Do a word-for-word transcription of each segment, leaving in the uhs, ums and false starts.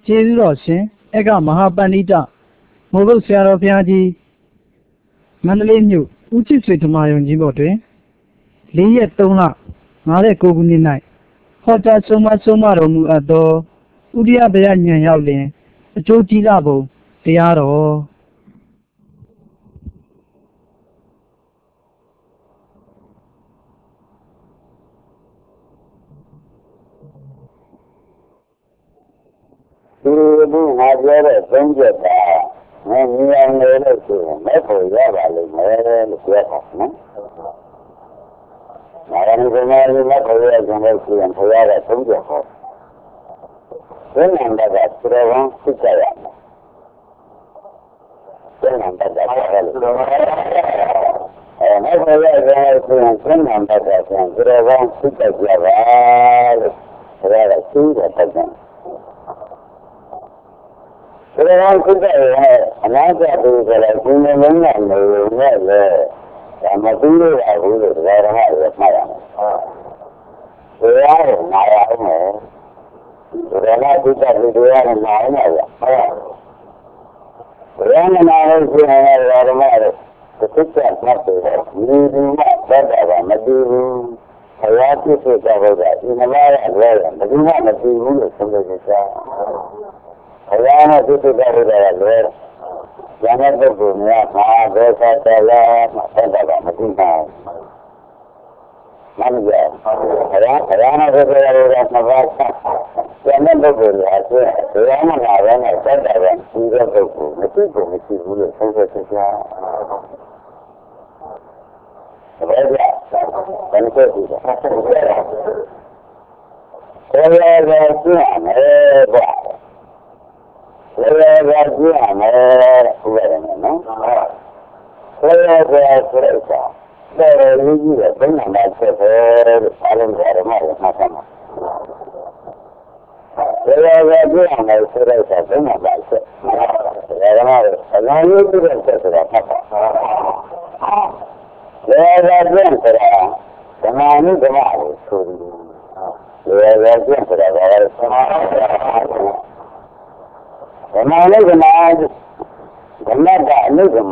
ကျေးဇူးတော်ရှင်ဧကမဟာပန္တိတမိုးကုတ်ဆရာတော်ဘုရားကြီးမန္တလေးမြို့ဦးချစ်ဆွေဓမ္မယုံကြီးပေါ်တွင်လေးရက်သုံးလငါးတဲ့ကိုခုနှစ်၌ဟောကြားဆုံးမဆုံးမတော်မူအပ်သောဥဒိယဗျာဉာဏ်ရောက်လျင်အကျိုးကြီးလာပုံတရားတော်ဒီလိုငါပြောတဲ့သုံးချက်ကငါမြင်နေလို့ဆိုရင်မဲ့ဖို့ရပါလိမ့်မယ်လို့ပြောတာနော်။ဒါကလည်းဒီမှာမဲ့ဖို့ရကြလို့ဆိုရင်ဘုရားကသုံးချက်ဟော။ဘယ်နံပါတ်ကသရဝံသိကြရမယ်။ဘယ်နံပါတ်ကအဲ့လိုအဲမဲ့ဖို့ရကြလို့ဆိုရင်ဘယ်နံပါတ်ကသရဝံသိကြရပါလို့ဘုရားကသိတဲ့ပတ်စံそれは答えはあなたとから君のもののようなね、あの君が言うことがあるのはまだね。それはなやね。それは答えることはないのや。それはなやることがあるのは、そっちはなくて、人間がただがなくて、早くした方が今まではね、自分がなくてもそれでさ。ဘုရားနဲ့သုတ္တတော်တွေကလည်းဉာဏ်တဲ့ပုဂ္ဂိုလ်များမှာဒေသတရားမှာဆက်တာမသိနိုင်ဘူး။မှန်ကြ။ဘုရားဘုရားနဲ့သုတ္တတော်တွေကနှစ်ပါးဉာဏ်တဲ့ပုဂ္ဂိုလ်တွေအကျဉ်းဘုရားနဲ့လာတဲ့ဆက်တာကဒီတဲ့ပုဂ္ဂိုလ်မရှိဘူးမရှိဘူးလို့ဆုံးဖြတ်ချက်ကြား။ဘယ်ကြ။ဘယ်လိုဖြစ်လဲ။ဘယ်လိုလဲကျင့်မယ်ဗျာ။ဘယ်လိုကကြည့်ရမလဲဆိုရတယ်နော်ဘယ်လိုကဆိုရတာတော်တော်လေးကြီးတဲ့ဘယ်နံပါတ်ဆက်ပဲလို့အားလုံးကြရမှာမှတ်ပါမှာဘယ်လိုကကြည့်ရမလဲဆိုရတာဘယ်နံပါတ်ဆက်ဒါကမှအလားတူတဲ့ဆက်ဆိုတာမှတ်ပါဘယ်လိုကကြည့်ဆိုတာဓမ္မနုဓမ္မကိုဆိုပြီးဘယ်လိုကကြည့်ဆိုတာဘာလဲဓမ္မလေးကနာဓမ္မကအနုဓမ္မ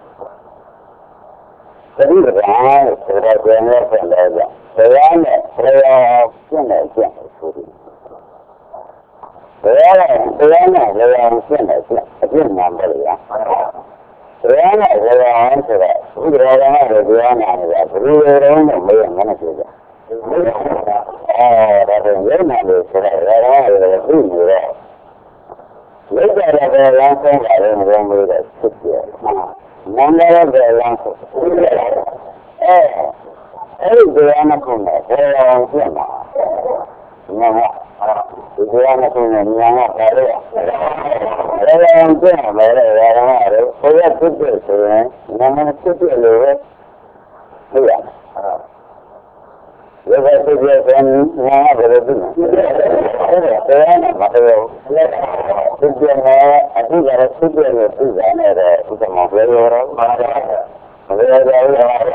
သတိပ္ပံဆိုတဲ့ကျန်တဲ့ဆက်လဲကြတရားနဲ့ဘယ်လိုကျင့်တယ်ကျင့်တယ်ဆိုပြီးဘယ်လိုတရားနဲ့ဘယ်လိုကျင့်တယ်ကျင့်အကျင့်မှန်တယ်ဗျာတရားနဲ့ဘယ်လိုဆိုတော့ဥဒရာကနဲ့တရားနဲ့လည်းဘယ်လိုလဲနဲ့မရငနဲ့ဆိုကြအဲဒါတော့ရုပ်နာလို့ဆိုတော့ဒါကလည်းသိနေတော့ဝိဇ္ဇာရဲ့လမ်းဆုံးတာလည်းမပြောလို့တဲ့ဖြစ်ပြ။နာမရဲ့လမ်းဆုံးအဲအဲ့ဒီတရားနဲ့ခုနဲ့ဘယ်လိုဖြစ်မှာ။နာမဒီတရားနဲ့ခုနဲ့ဉာဏ်ကပါလို့ဘယ်လိုဖြစ်မှာလဲတဲ့ဒါကလည်းဘုရားဖြစ်ဖြစ်ဆိုရင်နာမဖြစ်ဖြစ်လို့ပဲဟုတ်ရ။ဒီဘက်ဖြစ်ဖြစ်ဆိုရင်ဉာဏ်ကဘယ်လိုဖြစ်မှာ။အဲ့ဒါတရားနဲ့မတော်ဖြစ်ပြနေအတိအကျဖြစ်ပြနေပြည်နေတဲ့ဥပမာပြောရတော့ဘာလဲဘယ်လိုလဲ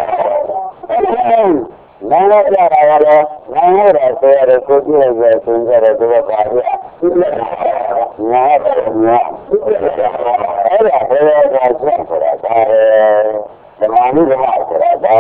နာမပြတာကလည်းနာမရဆိုရတဲ့ကိုကြည့်ရတဲ့သင်္ကြန်တဲ့ဘာပြညာညာအဲ့ဒါဘယ်လိုလဲဆိုတာဒါဓမ္မနုဓမ္မဆိုတာဒါ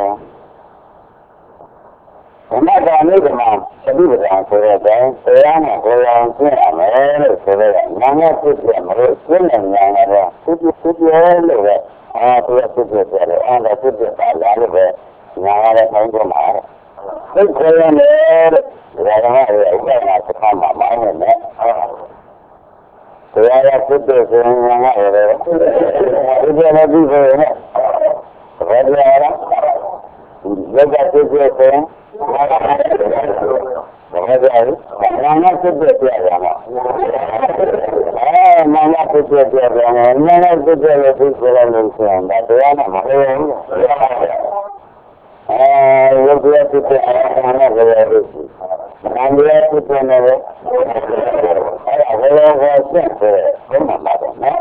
ဓမ္မတာနုဓမ္မသတိပ္ပံဆိုတဲ့တရားနဲ့ဘယ်လိုကျင့်ရမလဲလို့ဆိုတော့နာမဖြစ်ပြမလို့ကျင့်နေညာတော့ဖြစ်ဖြစ်ဖြစ်လို့ပဲအာသူကဖြစ်ဖြစ်တယ်အဲ့ဒါဖြစ်ဖြစ်ပါလားလို့ပဲညာရတဲ့ခေါင်းပေါ်မှာသိခွင့်ရတယ်ဒါကလည်းဥပမာစကားမှာမိုင်းနေတယ်တရားရဖြစ်ဖြစ်ဆိုရင်ညာရတယ်ဒီလိုလည်းဒီလိုနဲ့ဘယ်လိုလဲဒီကဖြစ်ဖြစ်ဆိုရင်ဘာသာရေးနာမဖြစ်ဖြစ်ပြရမှာအဲနာမဖြစ်ဖြစ်ပြရမှာနာမဖြစ်ဖြစ်လို့ဖြစ်ကြလို့ဆိုရင်ဒါတရားနဲ့မဟုတ်ဘူးအဲရုပ်ရဖြစ်ဖြစ်နာမဖြစ်ဖြစ်နာမရဖြစ်ဖြစ်နဲ့အဲဒါဘယ်လိုလဲဆက်တယ်ဘယ်မှာပါတော့နော်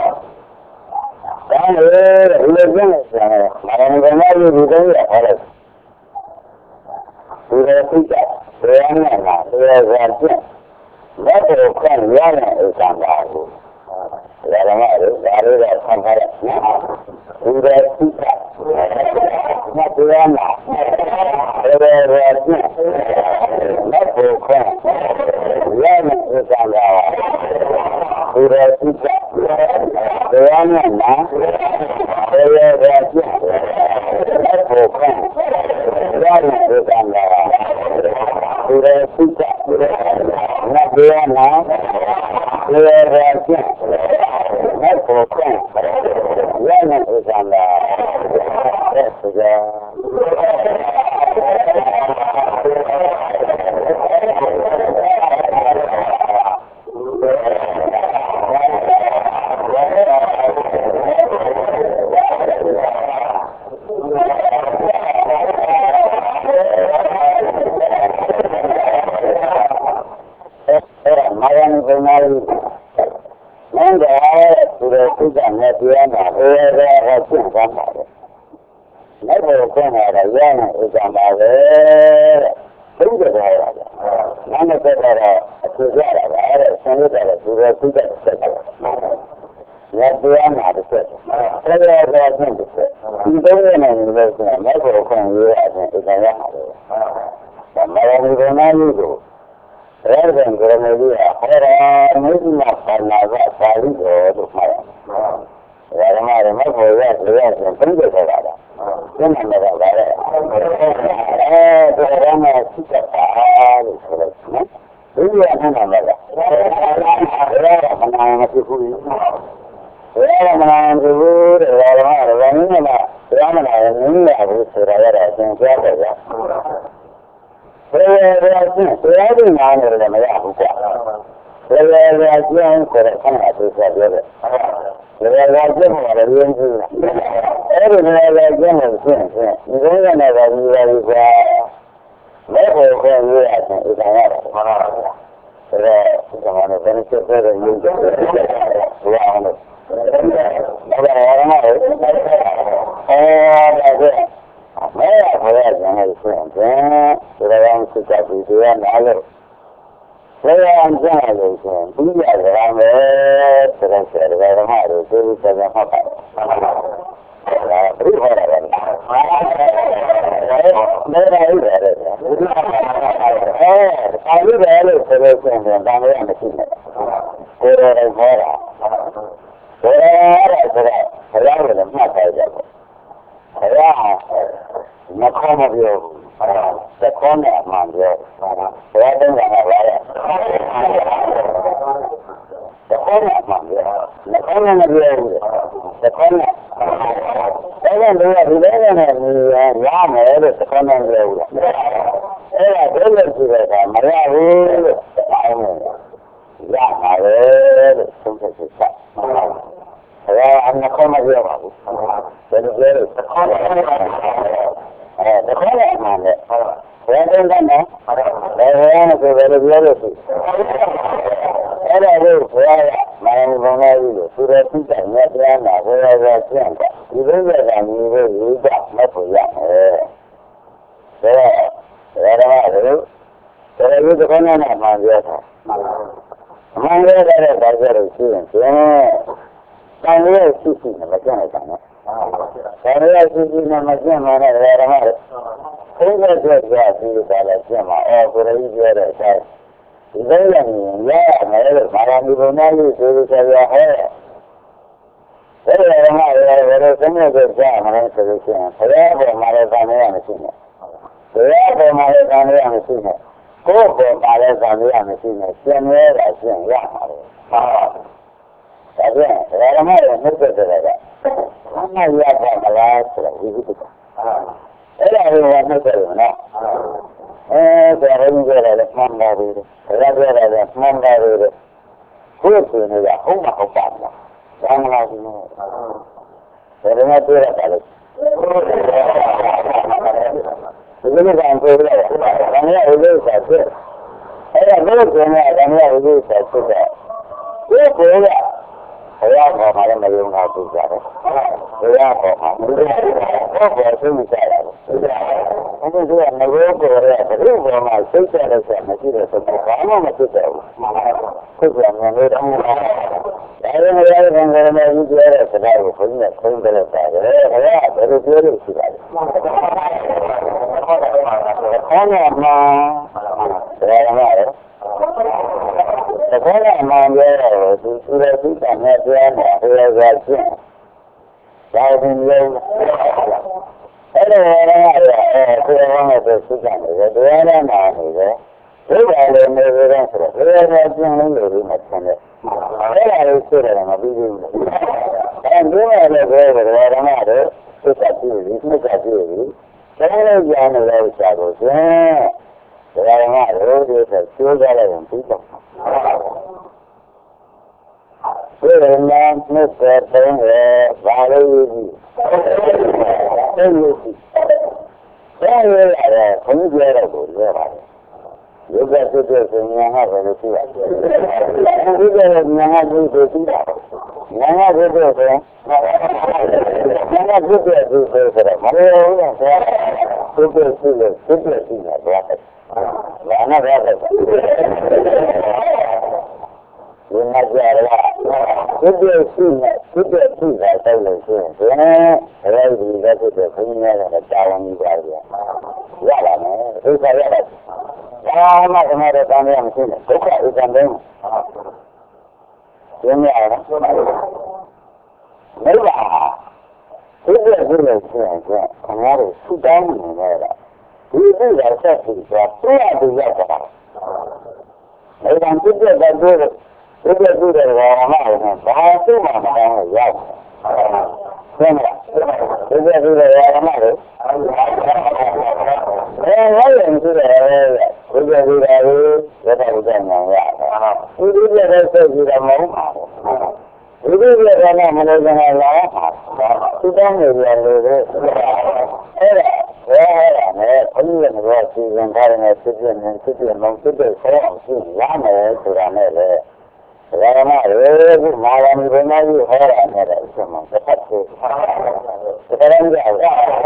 ဒါလေဒီလိုကျနေတယ်မရဏကလည်းဒီလိုရပါတယ်ဒီလိုသိကြဘယ်နဲ့မှာဘယ်လိုကျလက်ကိုခံရတဲ့ဥစ္စာပါဘူးဒါကမှလည်းဒါလေးကဆံခါရနော်ဒီလိုသိတာမတရားမှာဘယ်လိုလဲလက်ကိုခံရတဲ့ဥစ္စာပါဒီလိုသိတာတရားနဲ့နာဘယ်လိုလဲလက်ကိုခံရတဲ့ဥစ္စာပါဒီလိုသိတာမတရားမှာဘယ်လိုလဲလက်ကိုခံရတဲ့ဥစ္စာပါဆက်ကြမာယာနိဗ္ဗာန်ကိုနန္ဒာသူတို့သိကြနဲ့ပြောမှာဘယ်လိုလဲရှင်းသွားမှာလဲလက်ကိုခွင့်ရတာရရင်ဥစ္စာပါပဲသိကြတယ်ဗျာနာမည်ကတော့အခြေရတာပါအဲ့ဆင်းရဲတယ်သူတို့သိကြတယ်ဆက်တယ်ရတရားမှာတစ်ချက်ဆက်ရတော့ရှင်းတယ်ဒီတော့လည်းလည်းဆိုလက်ကိုခွင့်ရရတဲ့ဥစ္စာရမှာပဲဒါမာယာနိဗ္ဗာန်ကိုအဲ့ဒါကရမေကြီးဟောရာမရှိမှပါလာကပါဠိတော်လို့မှာ။ဒါကမှလည်းမဟုတ်ရလေရဆိုပြင်ကြတာလား။ကျန်တယ်တော့ဗါလဲ။အဲဒါကမှသိချတာလို့ဆိုလို့နော်။ဒီရဟန်းမှာလား။ဒါကမနာမရှိဘူး။ဒါကမနာမရှိဘူးတဲ့ဒါကမှလည်းဘယ်နည်းမှတရားမနာရင်နည်းရဘူးဆိုတာရတာအရှင်ပြောတယ်ဗျာ။ဘယ်လိုလဲဆိုတရားတွေနားနေတယ်မရဘူးကွာဘယ်လိုလဲကျင်းဆိုတဲ့ခဏသူဆက်ပြောတယ်ဘယ်လိုလဲကျင်းမှာလည်းရင်းကြည့်အဲ့ဒီဘယ်လိုလဲကျင်းလို့ရှင်းရှင်းဒီလိုနဲ့လည်းဒီလိုကြီးကွာလက်ကိုခေါ်ရအောင်ဥဒါရတယ်မှန်ပါဗျာဒါကဒီကမှာလည်းဘယ်လိုဆက်တဲ့ရင်းကြည့်ဘုရားအောင်လို့ဒါကရမှာလေအဲဒါကမဲရခေါ်ရခြင်းလို့ဆိုရင်ဒါကစိတ်ကပြီးတရားနာလို့ဘယ်အောင်ကျန်လို့ဆိုရင်ပြီးရတယ်ပါမယ်ဆိုတော့ဆရာတော်ကမှလို့သိပြီးပြန်မှတ်ပါတယ်ဒါပြိဟောတာပဲမဲရရရတယ်အဲအာရုံပဲလို့ဆိုလို့ဆိုရင်ဒါလည်းမရှိနဲ့ကိုယ်တော်ဟောတာဘယ်ရရဆိုတော့ဘုရားကလည်းမှတ်ထားကြတယ်ဘုရားမခေါ်မပြောဘူးသခေါ်နဲ့အမှန်ပြောဘုရားတုံးတာပါလေသခေါ်နဲ့အမှန်ပြောသခေါ်နဲ့မပြောဘူးသခေါ်နဲ့အဲ့ဒါလည်းဒီလိုနဲ့ရမယ်လို့သခေါ်နဲ့ပြောဘူးအဲ့ဒါဘယ်လိုကြည့်ရတာမရဘူးလို့အောင်းနေရမှာပဲလို့သုံးချက်ချက်ဘုရားအမှန်ခေါ်မပြောပါဘူးဘယ်လိုလဲသခေါ်နဲ့အဲတခါလည်းမှန်တယ်ဘယ်လိုလဲနော်ဘယ်လိုလဲဆိုဘယ်လိုပြောလို့ရှိအဲ့ဒါကိုဘုရားကမိုင်းဘုံလေးလို့သူတော်သိတဲ့မြတ်တရားနာဘုရားကကျင့်တယ်ဒီလိုပဲကမျိုးကိုယူကြမဖို့ရမယ်ဒါတော့ဒါတော့ဘယ်လိုဒါလိုတခါနဲ့မှန်ပြောတာမှန်ပြောတဲ့ဘာကြလို့ရှိရင်ကျင်းတန်ရဲ့ရှိရှိနဲ့မကျင့်လိုက်တာနော်ဒါလည်းရှိရှိနဲ့မကျင့်မှာနဲ့ဓမ္မတွေဘုရားပြောကြပြီးတော့လည်းကျင့်မှာအော်ကိုယ်ကြီးပြောတဲ့အတိုင်းဒီလိုလည်းရရမယ်လို့မာယာနိဗ္ဗာန်လို့ဆိုလို့ဆိုရဟဲ့ဒါလည်းဓမ္မတွေဘယ်လိုသင်္ကြန်ကိုကြားမှာလဲဆိုလို့ရှိရင်ဘုရားပေါ်မှာလည်းသံဃာရမရှိနဲ့ဘုရားပေါ်မှာလည်းသံဃာရမရှိနဲ့ကိုယ်ပေါ်မှာလည်းသံဃာရမရှိနဲ့ကျင့်ရတာကျင့်ရမှာလေဟာဒါပြန်ဓမ္မတွေနှုတ်သက်တယ်ကဘာမှရပါမလားဆိုတော့ဝိသုတ္တအဲ့ဒါကိုနှုတ်သက်တယ်နော်အဲဒါရင်းကြတယ်မှန်ပါဘူးဒါကြတယ်မှန်ပါဘူးကိုယ်ကိုယ်ကဟုတ်မှာဟုတ်ပါလားဘာမှမဟုတ်ဘူးဘယ်လိုတွေ့ရတာလဲဒီလိုကောင်ပြောရတယ်။ဒါနဲ့ဥစ္စာဖြစ်။အဲ့ဒါဘယ်လိုကျင်းလဲဒါနဲ့ဥစ္စာဖြစ်တယ်။ဒီကိုကရားပေါ်မှာလည်းမယုံတာသိကြတယ်ဘုရားပေါ်မှာဘုရားပေါ်သိကြတယ်အခုကငရောကိုရတဲ့ဘုရားပေါ်မှာသိကြတဲ့ဆက်မရှိတဲ့သဘောဘာမှမဖြစ်တော့ဘူးခုကငရောတော့ဒါလည်းမရတဲ့ခံရတဲ့ယူကြတဲ့စကားကိုဘုန်းကြီးကခုံးတယ်ပါတယ်ဘုရားဘယ်လိုပြောလို့ရှိပါလဲခေါင်းကမှဘယ်မှာလဲတခါကမှပြောတော့သူသူရဲ့သူတန်တဲ့တရားနဲ့ဘယ်လိုကချင်းဒါဝင်လုံးအဲ့ဒါလည်းအဲကိုယ်ကလည်းသူစုကြတယ်တရားနဲ့နာနေတယ်ဒီပါလေနေကြတယ်ဆိုတော့ဘယ်လိုကျင်းလို့လို့မဆန်တဲ့အဲ့ဒါလေးဆိုတယ်မပြီးဘူးအဲဒီမှာလည်းဘယ်လိုလဲဓမ္မတို့သုတ္တကြည့်ပြီးသုတ္တကြည့်ပြီးဒါလည်းကြားနေလို့ရှားလို့ရှင်ဒါကမှရိုးရိုးဆိုကျိုးကြလိုက်ရင်ပြီးတော့ဒီလိုမျိုးနဲ့တဲ့ဘာလို့ယူကြည့်အဲ့လိုကြည့်ဒါရရတယ်ဘုန်းကြီးပြောတော့ကိုပြောပါတယ်ယောဂဖြစ်တဲ့ဆိုဉာဏ်ကဘယ်လိုရှိရလဲဒီကဉာဏ်ကဒီလိုရှိတာဉာဏ်ကဖြစ်တဲ့ဆိုဉာဏ်ကဖြစ်တဲ့ဒီဆိုတော့မလို့ဘူးလားဆရာဖြစ်တဲ့ရှိလို့ဖြစ်တဲ့ရှိတာတော့ဘာနာရတဲ့ဒီမှာကြရလားဖြစ်တဲ့ရှိနဲ့ဖြစ်တဲ့ရှိတာတော့လို့ရှိရင်အဲဒီဒီကဖြစ်တဲ့ဘုန်းကြီးများကတာဝန်ကြီးပါဗျာရပါမယ်ဒုက္ခရတာဘာမှခဏတော့တမ်းရမရှိနဲ့ဒုက္ခဥက္ကံတယ်ရှင်းရအောင်မိဘဒီလိုဒီလိုရှင်းရင်ခင်ဗျားတို့စူတောင်းနေတယ်လားဒီလိုရောက်ဆက်ပြီးတော့ပြရတူရောက်တာမိဘပြည့်တဲ့တဲ့တို့ပြည့်တဲ့တို့တွေကမှလည်းဘာသူ့မှမကောင်းလို့ရောက်တယ်ဟုတ်လားဒီလိုဒီလိုရမှာလေအဲဟုတ်ရင်ဒီလိုဒီလိုဒီလိုရတဲ့ဥစ္စာညာရတယ်ဒီလိုရတဲ့စိတ်ကြီးတော့မဟုတ်ပါဘူးဒီလိုရတဲ့မလို့ကလည်းလာတာသူတောင်းနေတယ်လို့အဲ့ဒါဘယ်ဟဲ့လဲဘုရားကတော့စီစဉ်ထားတဲ့စစ်ပြင်းနဲ့စစ်ပြင်းလုံးစစ်တဲ့ဆောင်းရှိရမယ်ဆိုတာနဲ့လေဒါကမှလေဒီမာယာမီဘုံသားကြီးဟောတာနဲ့တဲ့အချက်မှတစ်ဖက်ကိုဒါကလည်းကြောက်အဲ့ဒါဒါ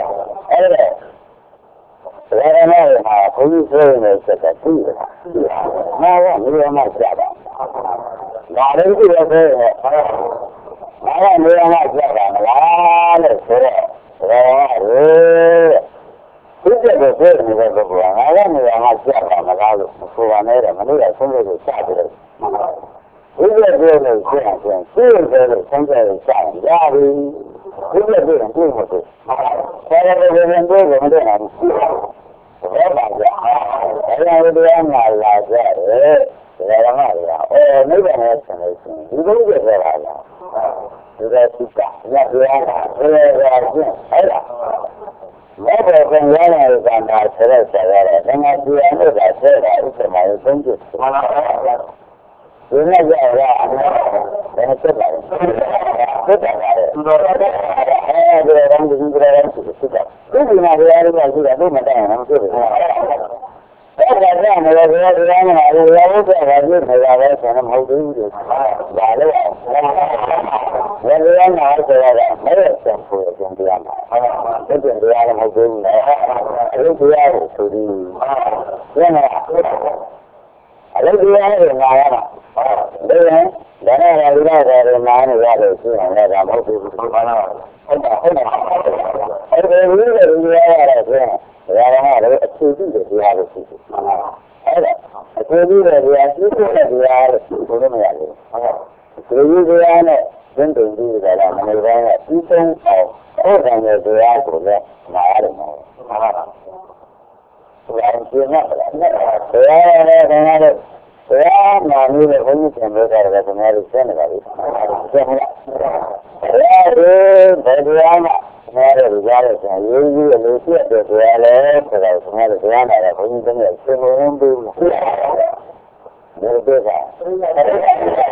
ကမှဟာဘုန်းကြီးဆိုနေတဲ့စက်ကကြည့်ရတာမာယာမီဘုံသားကြာတာဒါလည်းကြည့်ရသေးတယ်မာယာမီဘုံသားကြာတာမလားလို့ဆိုတော့ဒါကလေဒီကျတော့ပြောနေတဲ့ပုဂ္ဂိုလ်ကငါလည်းနေရာမှာကြာတာမလားလို့ဆိုပါနဲ့တယ်မလို့ရဆုံးလို့ကြာတယ်ဒီလိုပြောလို့ရှိရင်ကျင်းကျင်းတယ်လို့ဆုံးဖြတ်ရရှာရပြီဒီလိုပြောရင်ပြင်ဖို့ဆရာတော်ကလည်းပြောတယ်မတဲ့ဘူးဘယ်ပါကြအဲ့ဒါလိုတရားနာလာကြတယ်ဒါကမှလည်းအော်နိဗ္ဗာန်နဲ့ဆင်လို့ရှိရင်ဒီလိုကြပြောတာလားဒီကသုတ္တညပြောတာဘယ်လိုလဲကျင်းအဲ့ဒါမေဘောကံရတဲ့ကံတာဆက်ဆက်ဆက်ရတယ်ငါကြည့်ရလို့ဒါဆက်တာဥစ္စာမျိုးသုံးချက်မှန်ပါပါဒီနေ့ကြောက်ရဘယ်ဆက်ပါလဲဆက်တာပါလေအဲဒီရံဒီကြရံစစ်တာဒီဒီမှာရရလို့ရှိတာတော့မတိုင်အောင်ဖြစ်တယ်အဲ့ဒါကလည်းဘယ်လိုလဲနားလို့ရလို့ဆိုတာကလည်းခါပဲဆိုတော့မဟုတ်ဘူးလို့ဒါလည်းဘယ်လိုနားဆိုတာကမရစံဖို့ကြံပြရမှာအဲ့ဒါတရားလည်းမဟုတ်ဘူးလေအဲ့ဒီတရားကိုဆိုပြီးရင်းလားအဲ့ဒီတရားကိုနားရမှာဒါနဲ့ဒါနဲ့လူတော်တွေနားနေရလို့ရှိရင်လည်းဒါမဟုတ်ဘူးဟုတ်ပါလားဟုတ်ပါဟုတ်ပါအဲ့ဒီလူတွေလူရရတယ်ဆိုရင်ဒါကလည်းအထူးကြီးတရားလို့ရှိတယ်အဲ့ဒါအထူးကြီးတရားရှိတဲ့တရားလို့ဆိုလို့မရဘူးဟုတ်ဒီလိုတရားနဲ့သင်္တုံကြီးကလည်းမနေပါနဲ့ပြီးဆုံးအောင်ဟုတ်တယ်တရားကိုလည်းနားရတယ်ဟုတ်ပါလားဘုရားရှင်ကလည်းတရားနဲ့ခင်ဗျားတို့ဘုရားနာမည်နဲ့ဘုန်းကြီးသင်ပေးတာကခင်ဗျားတို့သိနေပါပြီသိမလားဘုရားဘယ်တရားမှခင်ဗျားတို့ကြားရတဲ့ရေးကြီးအလို့ပြတ်တဲ့တရားလဲဆိုတော့ခင်ဗျားတို့ကြားလာတဲ့ဘုန်းကြီးတွေနဲ့သင်ပေးဘူးဒီလိုတွေကအဲဆက်တဲ့တရားအမှဟုတ်တယ်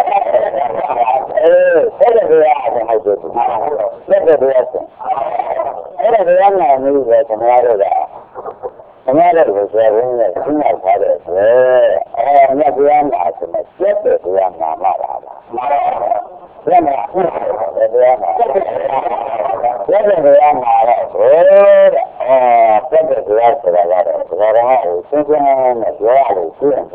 ဆက်တဲ့တရားဆိုအဲ့ဒါတရားနာမည်ပဲခင်ဗျားတို့ကခင်ဗျားတို့ကိုဆိုရင်လည်းရှင်းရပါတယ်ဆိုအဲမြတ်တရားနာဆိုမှစက်တဲ့တရားနာမှာပါလားမှန်ပါဗျာတဲ့တရားမှာတော့ဘယ်တဲ့အဲတက်တဲ့တရားဆိုတာကတော့ဘုရားတော်ကရှင်းရှင်းနဲ့ပြောရလို့ရှိရင်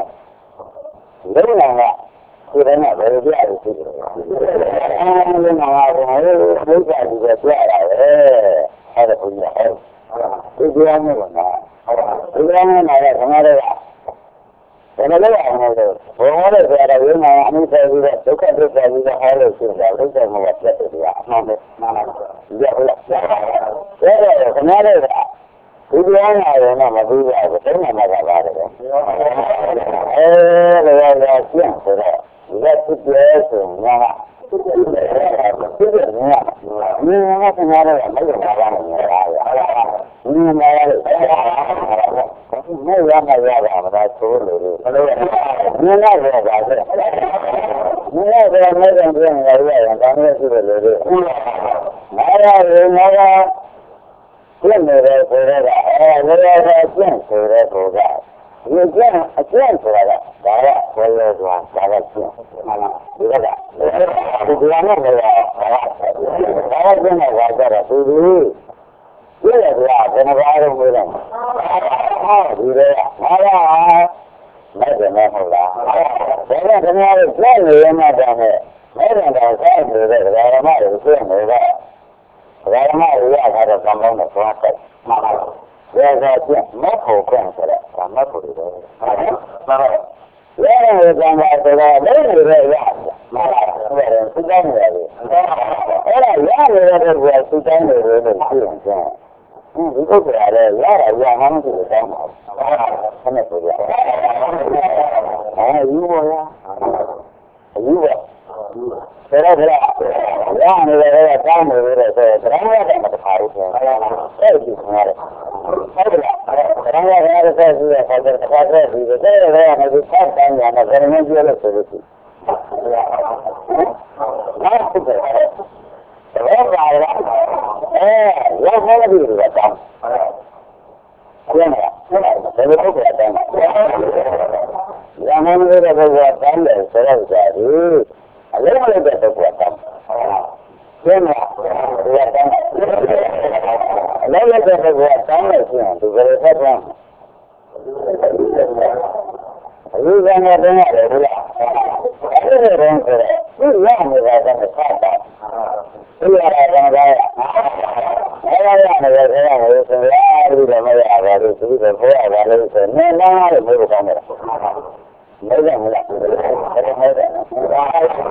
လုံးဝကဒီတိုင်းကဘယ်လိုပြရလို့ရှိတယ်အဲဒီမှာကတော့ဘုရားကြီးကပြရတာပဲအဲ့ဒါဘုရားဟဲ့ဒီတရားမျိုးကဒီတရားမျိုးမှာလည်းခဏတော့ဘယ်လိုလဲအောင်လို့ဘုရားလည်းဆိုတော့ဝိမာန်အမှုဆိုင်ပြီးတော့ဒုက္ခဒုက္ခပြီးတော့ဟောလို့ရှိရင်ဒုက္ခမှာပြတ်တယ်ဗျာအမှန်ပဲမှန်ပါဘူး။ဒါဟုတ်လား။ဒါတော့ခဏလေးကဒီတရားနာရင်တော့မပြီးပါဘူး။သိနေမှာပါပါတယ်။အဲလိုရရရှင်းဆိုတော့ဒီကဖြစ်ပြဲဆိုရင်ကဖြစ်ပြဲဖြစ်ပြဲနေရ။မင်းကခဏလေးကမဟုတ်ပါဘူး။ဟုတ်ပါဘူး။မင်းကလည်းမရမရပါမလားဆိုလို့ဘယ်လိုလဲမင်းလည်းပြောပါစေမင်းလည်းပြောနေတယ်ပြန်ရရရင်တောင်းရရှိတယ်လို့မာယာရေမာယာပြည့်နေတယ်ဆိုတော့အဲဝေရရကျင့်ဆိုတဲ့ကောကဒီကျင့်အကျင့်ဆိုတာကဒါကဝေရဆိုတာဒါကကျင့်မှန်လားဒီကဒီကနေ့လည်းဒါကဒါကကျင့်တဲ့ဝါကြတော့သူဒီလေကဘယ်နှပါးလို့ပြောတယ်ဟာဒီလေမာယာမဲ့တယ်မဟုတ်လားဒါကခင်ဗျားတို့ကျင့်နေရမှတည်းမဲ့မဲ့တယ်တော့ဆက်နေတဲ့ဓမ္မတွေကျင့်နေတဲ့ဓမ္မတွေရတာတော့ကောင်းကောင်းနဲ့သွားတယ်မှန်ပါဘူးဒါကကျင့်မဖို့ခွင့်ဆိုတော့ဒါမဖို့တွေတော့မှန်ပါဘူးရဲရဲကံပါဆိုတော့လည်းနေရရမှန်ပါဘူးဒါကသူတိုင်းနေတယ်အဲ့ဒါရနေတဲ့ကသူတိုင်းနေတယ်လို့ပြောရင်ကျန်ဒီပုဂ္ဂိုလ်ကလည်းရတာရမှန်းသိတယ်တောင်းပါဆင်းနေဆိုကြအဲဒီဘောရအဲဒီဘောဆရာကရနေတယ်ကတောင်းနေတယ်ဆိုတော့တရားရတဲ့မတခါဘူးဆိုအဲ့ဒီခါရတယ်ဟုတ်ကဲ့တရားရတဲ့ဆက်ပြီးတော့ဆက်တဲ့ခါဆက်ပြီးတော့တဲ့ရရနေပြီးဆက်တိုင်းရနေတယ်ဘယ်လိုပြောလို့ဆိုလို့ရှိတယ်ဟုတ်ကဲ့ဘောပါလားအဲရောက်နေပြီတော့တောင်းကျင်းတယ်ဘယ်လိုလုပ်ကြတယ်ရမန်လေးတဲ့ဘုရားတောင်းတယ်ဆိုတော့ကြာပြီအလုံးမလေးတဲ့ဘုရားတောင်းကျင်းတယ်ဘုရားတောင်းအလုံးလေးတဲ့ဘုရားတောင်းလို့ရှိရင်ဒီဘယ်လိုဆက်သွားအခုကငါတင်ရတယ်ဘုရားအဲ့ဒီတော့ဆိုတော့ဒီရနေတာကဆက်တာဒီရတာကလည်းအဲ့ဒါရနေတယ်ဆိုတော့ဆိုရပြီးတော့မရပါဘူးသူကဘုရားပါလို့ဆိုနေလာတယ်ဘုရားကောင်းတယ်မဟုတ်ဘူးလားဟုတ်တယ်ဟုတ်တယ်ဒါ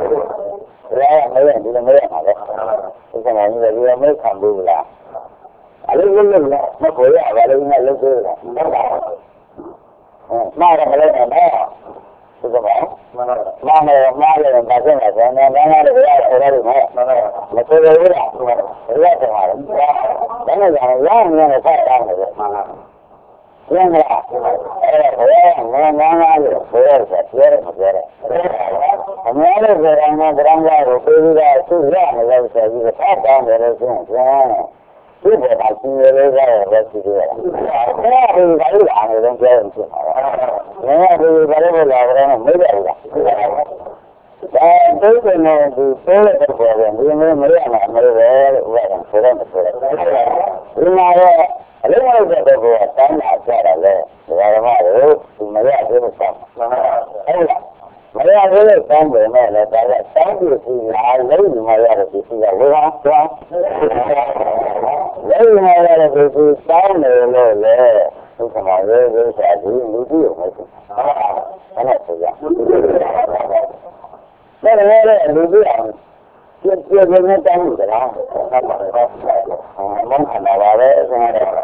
လည်းမရဘူးဒီလိုမရပါဘူးဒီကနေ့ဒီလိုမခံဘူးလားအလေးလေးလည်းမပေါ်ရပါဘူးငါလုပ်သေးတယ်ဟုတ်ပါဘူးမာရမလဲတော့ဒီကဘာမာနေမာလည်းမဆက်နဲ့ဆန်းနေနေတယ်ဘုရားအဲ့ဒါတွေမဆိုရဘူးလားဘုရားတယ်ဟာဒါနဲ့ကြောင့်ရအောင်လည်းဆက်တောင်းတယ်မှန်လားကျင်းလားအဲ့ဒါဘုရားငန်းငန်းလားလို့ဘုရားဆက်ပြောတယ်မပြောတယ်အများလည်းဆိုရင်တော့ဗြဟ္မာကိုပြေးပြီးတော့သူ့ရမယ်လို့ဆိုပြီးဆက်တောင်းတယ်လို့ဆိုရင်ဒီဘက်ကစီရလေးကလည်းရှိသေးတယ်။အဲ့ဒါကိုဘာလို့အားလုံးပြောရင်ဖြစ်မှာလဲ။ငါကဒီဘာလို့လာကြလဲမေးတယ်လား။ဒါသိတယ်နော်ဒီပြောတဲ့ပေါ်ကဒီလိုမရမှာမလို့ပဲလို့ဥပဒေဆိုတော့ဆိုတယ်။ဒီမှာရောအလုံးဝတဲ့ဘက်ကတန်းလာကြတာလေ။ဒါကမှလို့ဒီမရသေးဘူးဆောင်း။ဟုတ်လား။မရသေးတဲ့တောင်းတယ်နဲ့လည်းဒါကတောင်းပြီးစီလာလို့ဒီမှာရတဲ့ဒီစီကဝေဟာသွားလည်းမရတဲ့ဒီစီတောင်းတယ်လို့လေဒုက္ခမှာရဲရဲစာဒီလူကြီးရောမရှိအဲ့ဒါဆိုရတယ်လည်းလူကြီးအောင်ပြည့်ပြည့်နဲ့တောင်းကြလားဟုတ်ပါဘူးမင်းခဏပါပဲဆိုရတယ်ဒါ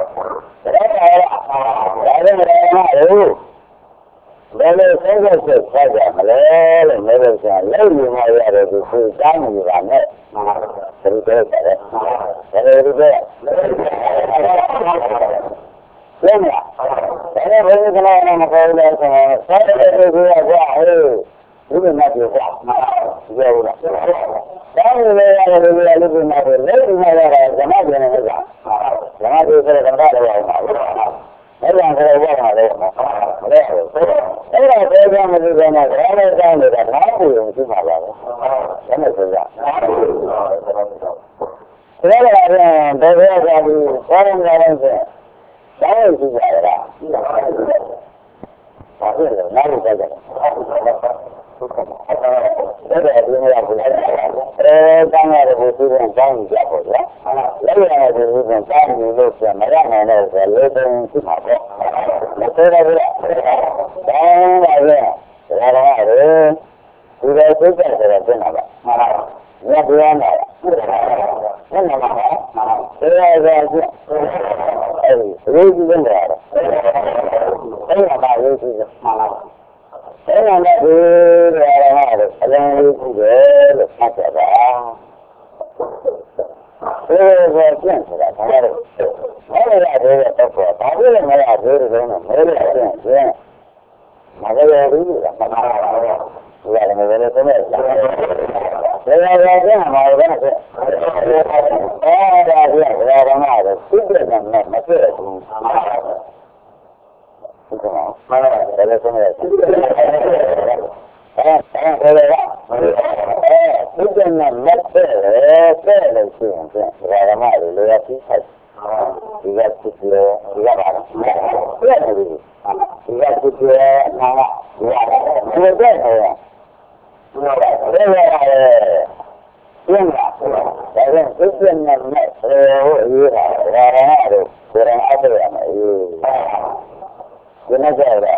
လည်းဒါလည်းမရဘူးဘယ်လိုဆက်ဆက်ဆက်ဆက်ကြမလဲလို့မေးလို့ဆိုရင်လက်ယူမရတယ်သူသူတောင်းနေပါနဲ့ဘယ်လိုလဲဘယ်လိုလဲလဲလက်မဒါလည်းဘယ်လိုကလည်းမပေါ်လဲဆိုတော့ဆက်တဲ့သူကကြာဟေးဒီလိုမှပြောတာပြောဘူးလားတောင်းနေရတယ်လူတွေကလူတွေနဲ့လက်ယူမရတယ်ဓမ္မကျင်နေတာဓမ္မကျင်ဆိုတဲ့ဓမ္မတော်ရအောင်အဲ့ဒါဆိုတော့ဘာလဲမလဲအဲ့ဒါပြောကြမလို့ကလည်းဘာလဲတောင်းနေတာနားကိုမရှိပါဘူးဒါနဲ့ဆိုကြဒါကလည်းဘယ်လိုလဲဆိုတော့ဆောင်းနေတယ်ဆိုတောင်းလို့ကြည့်ကြရတာဘာဖြစ်လဲနားလို့ကြတယ်အဲ့ဒါဒီနေ့ကဘယ်လိုလဲအဲတန်းရတယ်ကိုသူကတောင်းကြပေါ့ဗျာလည်းရတယ်ကိုသူကတောင်းလို့ဆိုမရနိုင်တော့ဆိုလေတုံးဖြစ်မှာပေါ့မသေးတော့ဘူးတောင်းပါလေဒါတော့ရတယ်ဒီလိုသိကြတယ်ဆိုတော့ပြင်လာပါညပြောင်းလာအဲ့ဒါမှအဲ့ဒါကအဲ့ဒီရေးကြည့်နေတယ်အဲ့ဒါကရေးကြည့်တယ်မှန်လားအဲ့ဒါနဲ့ဒီရရမှာအရင်ရေးကြည့်တယ်လို့ဖတ်ကြတာအဲ့ဒါကပြန်ဆိုတာဒါလည်းအဲ့ဒါကလည်းတော့ဘာလို့လဲမရဘူးလို့တော့မရဘူးပြန်ပြန်မရဘူးလားမှန်လားဒီကနေ့လည်းသုံးရတာဒါကလည်းမှာတော့အဲ့ဒါကဘယ်တော့မှတော့သိတဲ့ကမှမသိဘူးဟုတ်ကဲ့မှာတော့လည်းသုံးရတာအဲ့ဒါအဲ့ဒါလည်းအဲ့ဒီကမှမသိတယ်တဲ့လို့ရှိရင်ဒါကမှလည်းလောရပြီးဆိုင်ဒီကသိတယ်ဒီကပါလားပြည့်တယ်ဒီကသိတယ်နားလားဒီကသိတယ်ဟုတ်ကဲ့ဒါလည်းကျင်းလာဒါလည်းသိတဲ့နဲ့မဲ့ဟိုရေးတာဒါတော့ကိုယ်တိုင်အပ်ရမယ်အေးဒီနေ့ကျတော့ဒါ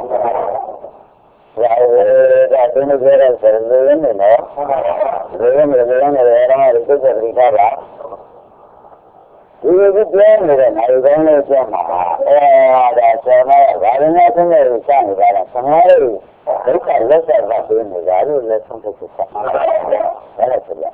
ဒါသူတို့ပြောတဲ့ဆိုလို့ရနေနော်ဒီလိုမျိုးလည်းလည်းလည်းတော့သိတဲ့ဒီကပါဒီလိုပြောနေတဲ့နိုင်ကောင်းလို့ပြောမှာအဲဒါဆိုတော့ဒါလည်းနဲ့သုံးလို့စနေတာကဆမားလေးဒုက္ခလက်ဆက်ပါပြနေတာလို့လည်းဆုံးဖြတ်ချက်ပါဒါလည်းဆိုရ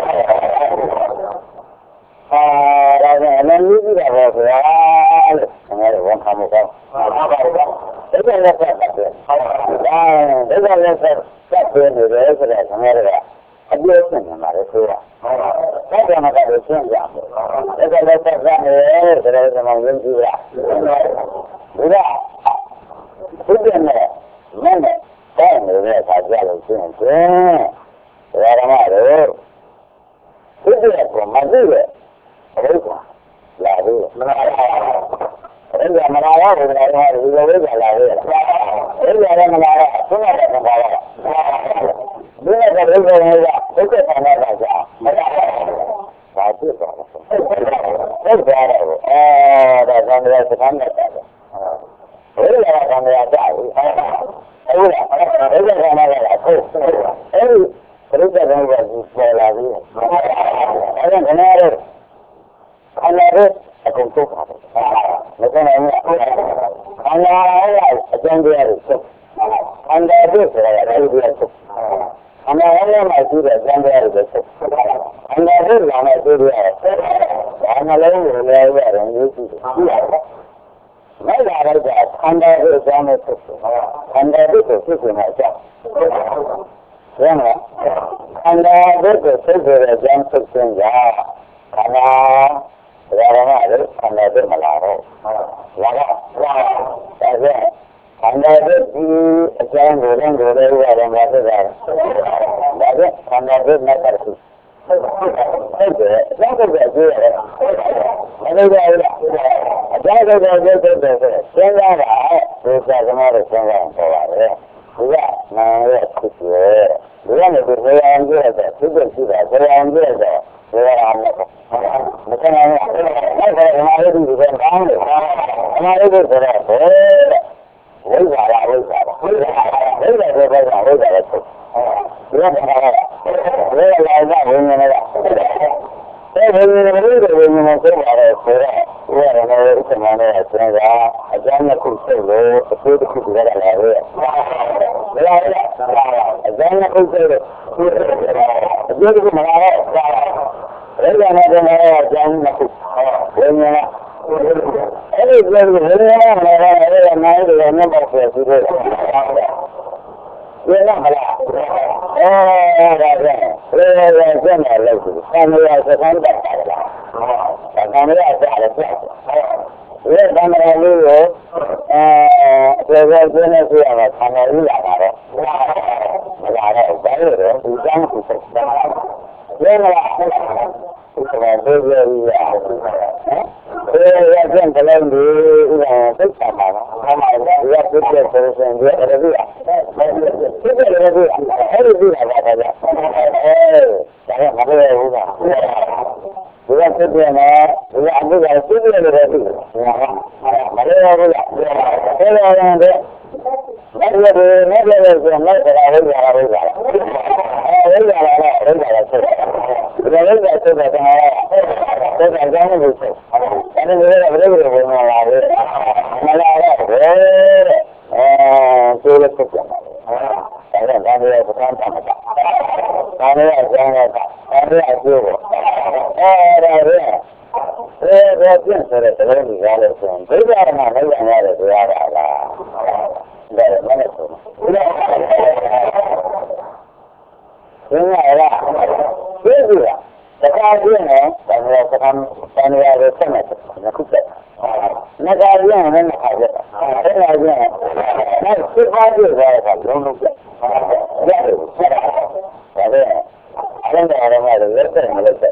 အာဒါကလည်းလူကြီးတာပေါ့ဗျာလို့ဆမားလေးဝန်ခံမှုကောင်းဟုတ်ပါဘူးဒုက္ခလက်ဆက်ပါပြဟုတ်ပါဘူးဒါဒုက္ခလက်ဆက်ဆက်ပြနေတယ်ဆိုတော့ဆမားလေးကအပြည့်အစုံမှာလည်းဆိုတာဟုတ်တယ်မှာတော့ရှင်းကြပါဘူးဒါကလည်းဆက်ကနေဆိုတော့ကျွန်တော်ဝင်ကြည့်ရဒါဘုရားနဲ့မနဲ့တောင်းနေတဲ့အခါကျလို့ရှင်းရှင်းဒါရမတို့ဘုရားကမသိရဲ့ဘုရားလာလို့မနာပါဘူးဒါကမနာရဘူးဒါကဒီလိုဝိဇ္ဇာလာရဲ့အဲ့ဒါလည်းမနာရဘူးဘာလဲမနာရဒီနေ့ကလည်းဘုရားကဘုရားဆန္ဒပါကြမနာဘာဖြစ်သွားလဲဟုတ်ပါတော့အဲဒါကံရစကန်နဲ့ဘယ်လိုလဲကံရကြဘူးဟုတ်လားအဲ့ဒါကလည်းဟုတ်အဲ့ဒီပရိသတ်ကပေါ်လာပြီအဲ့ဒါကလည်းခန္ဓာရဲ့အကုန်ထုတ်တာမကနိုင်ဘူးခန္ဓာရဲ့အကျဉ်းတရားတွေထုတ်ခန္ဓာရဲ့ဆိုတာကအဲဒီလိုထုတ်ခန္ဓာရဲ့မှာရှိတဲ့အကျဉ်းတရားတွေထုတ်ခန္ဓာရဲ့လာတဲ့ဒီလိုဒါမှလည်းလည်းလည်းရတယ်မျိုးရှိတယ်ရှိရတယ်ไม่ได้เลยจ้ะขันธ์เรื่องการเนี่ยขันธ์เรื่องที่สุดเนี่ยจ้ะเรื่องอะไรขันธ์เรื่องที่สุดเนี่ยจังสุดจริงจ้ะขันธ์อะไรนะเรื่องขันธ์เรื่องมาแล้วแล้วก็แต่เนี่ยขันธ์เรื่องที่จังเรื่องเรื่องอะไรมาเนี่ยจ้ะแล้วก็ขันธ์เรื่องไม่ตัดสินဟုတ်တယ်လက်သက်ကြည့်ရတယ်မလို့ပါဘူးအကြမ်းကြမ်းကြမ်းကြမ်းကြမ်းစဉ်းစားတာဒီကကမားကိုစဉ်းစားအောင်ပေါ်ပါတယ်ဒီကနာရဲ့ဖြစ်ရဲ့ဒီကနေဒီနေရာကြည့်ရတဲ့ဖြစ်ဖြစ်ရှိတာနေရာကြည့်ရတဲ့ဒီကအောင်လို့မကနိုင်ဘူးအဲ့ဒါကမားရဲ့ဒီကကောင်းတယ်မားရဲ့ဒီဆိုတော့ဘယ်ဝိဇ္ဇာလားဝိဇ္ဇာလားဝိဇ္ဇာဝိဇ္ဇာဆိုတော့ဝိဇ္ဇာလည်းဖြစ်ဒီကဘာလဲဘယ်လာကြဝင်နေလဲအဲ့ဒီဝင်နေတယ်ဝင်နေဆိုတော့ဆိုတော့ဒီရတယ်ဥက္ကမနဲ့ဆင်းတာအကျမ်းတစ်ခုစိတ်လို့အဆိုးတစ်ခုကြရလာတယ်ဘယ်လာလဲအကျမ်းတစ်ခုစိတ်လို့အဆိုးတစ်ခုမလာတော့အဲ့ဒါနဲ့တော့အကျမ်းတစ်ခုဝင်နေလားအဲ့ဒီလိုဝင်နေလားမလာတော့အဲ့ဒါနိုင်တယ်နဲ့ပေါ့ဆိုပြီးတော့ဘယ်လာမလားအဲဒါကလည်းဘယ်လိုလဲဆက်နေလို့ဆိုဆံရစကန်တက်တာလားဆံရစားတယ်ဆက်ဒီကံရလေးကိုအဲဘယ်လိုကျင်းနေပြရမှာဆံရလေးလာတာတော့မလာတော့ဘာလို့လဲဒီကံကိုဆက်တယ်ဘယ်လိုလဲဘာလို့ပြောရလဲအဲရတဲ့ကလေးတွေသိချာပါလားအမှန်တရားရပြည့်ပြည့်စုံစုံပြည့်တယ်ဗျာပြည့်တယ်လေဗျာအဲ့ဒီပြည့်တာပါဗျာအဲဒါကမပြောဘူးကဒီကပြည့်တယ်နော်ဒီကအမှုကပြည့်တယ်လေဗျာမပြောဘူးလားအဲ့လိုရတယ်မပြောဘူးမပြောလို့ဆိုတော့လည်းဒါဝိဇ္ဇာဝိဇ္ဇာအဲဝိဇ္ဇာလာတော့ဝိဇ္ဇာလာဆက်တယ်ဒါဝိဇ္ဇာဆက်တဲ့ကံကဆက်တဲ့ကြောင်းကိုဆက်အဲ့ဒီလိုလည်းဘယ်လိုဝင်လာလဲမလာတော့ဘယ်အဲကျိုးလက်ဆက်တယ်အဲဒါကလည်းပထမတာမှာဒါလည်းအကြောင်းကဒါလည်းအကျိုးပေါ့အဲဒါလည်းအဲဒါပြန်ဆိုတဲ့တကယ်ကြီးကားလို့ဆိုရင်ဒိဋ္ဌာရမှာလည်းရရတယ်တရားပါလားဒါလည်းမနဲ့ဆိုဘူးဘယ်လားသိပြီလားတခါပြင်းတယ်ဒါလည်းတခါတန်ရရဆက်နေတယ်ခုဆက်ငါကပြင်းတယ်ငါကပြင်းတယ်အဲ့ဒါပြင်းတယ်စစ်ပါးပြည့်သွားတာလုံးလုံးပြရတယ်ဒါလည်းအရင်ကရမှာလည်းလက်ဆက်မလက်ဆက်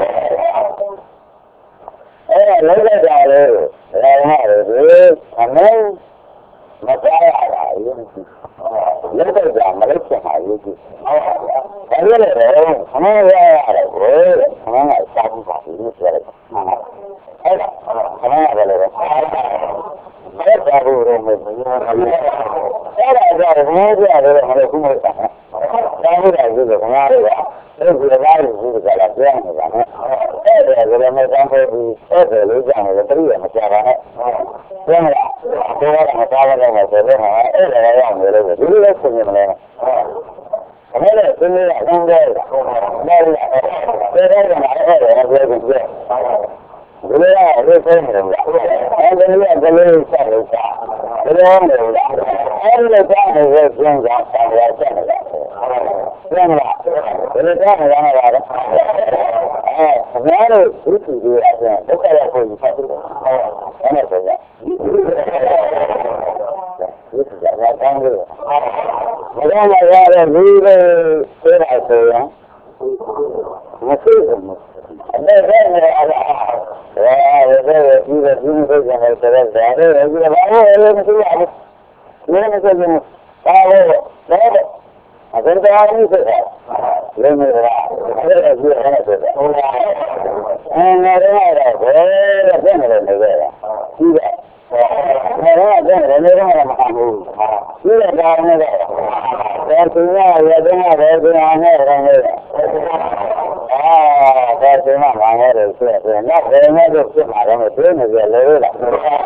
အဲ့ဒါလုံးလိုက်တာလေဒါမှလည်းအမေမကြားရတာအရင်ကလက်ဆက်ကြမလက်ဆက်ပါဘူးကြီးဒါလည်းလည်းအမေရရတယ်ဘယ်အမေကစားဘူးပါဘူးဆိုရတယ်အဲ့ဒါအမေကလည်းအဲ့ဒါဘူးရောမင်းအဲ့ဒါကြောင့်ဘယ်ကြရတယ်မလို့ခုမစားဘူးဒါမှလည်းဒီကငါတို့ကအဲ့ဒီကားကိုဒီကလာပြန်နေတာနဲ့အဲ့ဒါကလည်းမတန်းဖို့ဘူးအဲ့ဒါလေးကြောင့်လည်းတတိယမကြပါနဲ့ပြန်လာတော့မစားရတော့ဆိုတော့အဲ့ဒါလည်းရောက်နေလို့ဒီလိုလည်းဆင်နေမလဲအမေလည်းဆင်းနေတာအင်းတယ်ဒါလည်းဒါလည်းအဲ့ဒါလည်းပြောပြီးပြဒီလိုကလေးဆုံးနေတယ်အဲ့ဒါလည်းကလေးဆက်လို့စားဒီလိုမျိုးအဲ့ဒီလိုကြားနေတဲ့ပြန်ကြဆံရချက်နေတာပြန်လာဒီလိုကြားနေတာကလည်းအဲအများတို့သူ့သူတွေအပြင်ဒုက္ခရောက်ဖို့ဖတ်တယ်အဲ့ဒါဆိုရင်ဒီကကြာတောင်းလို့မရမရတဲ့လူတွေပြောတာဆိုရင်မသိဘူးအဲ့ဒါကလည်းအဲ့ဒါလည်းဒီလိုဒီလိုကြတယ်ဆိုတော့ဒါလည်းဒီလိုဘာလို့လဲမသိဘူး။မင်းမသိဘူး။ဒါလည်းလည်းအရင်ကအားကြီးဆိုတာလည်းမရအဲ့ဒါကြီးအဲ့ဒါဆိုတာ။ဟုတ်လား။အဲငါတို့ကတော့ဘယ်လိုဖြစ်နေလဲနေကြတာ။ဒီကငါတို့ကလည်းနေတော့မခံဘူး။ဒီကဒါနဲ့တော့ဒါသူကရတဲ့ဘယ်သူအားနဲ့ရောင်းနေတာ။အာဒါကမှမငဲတယ်ဆိုတော့နောက်ဘယ်နဲ့တော့ဖြစ်မှာတော့မသိနေကြလေလား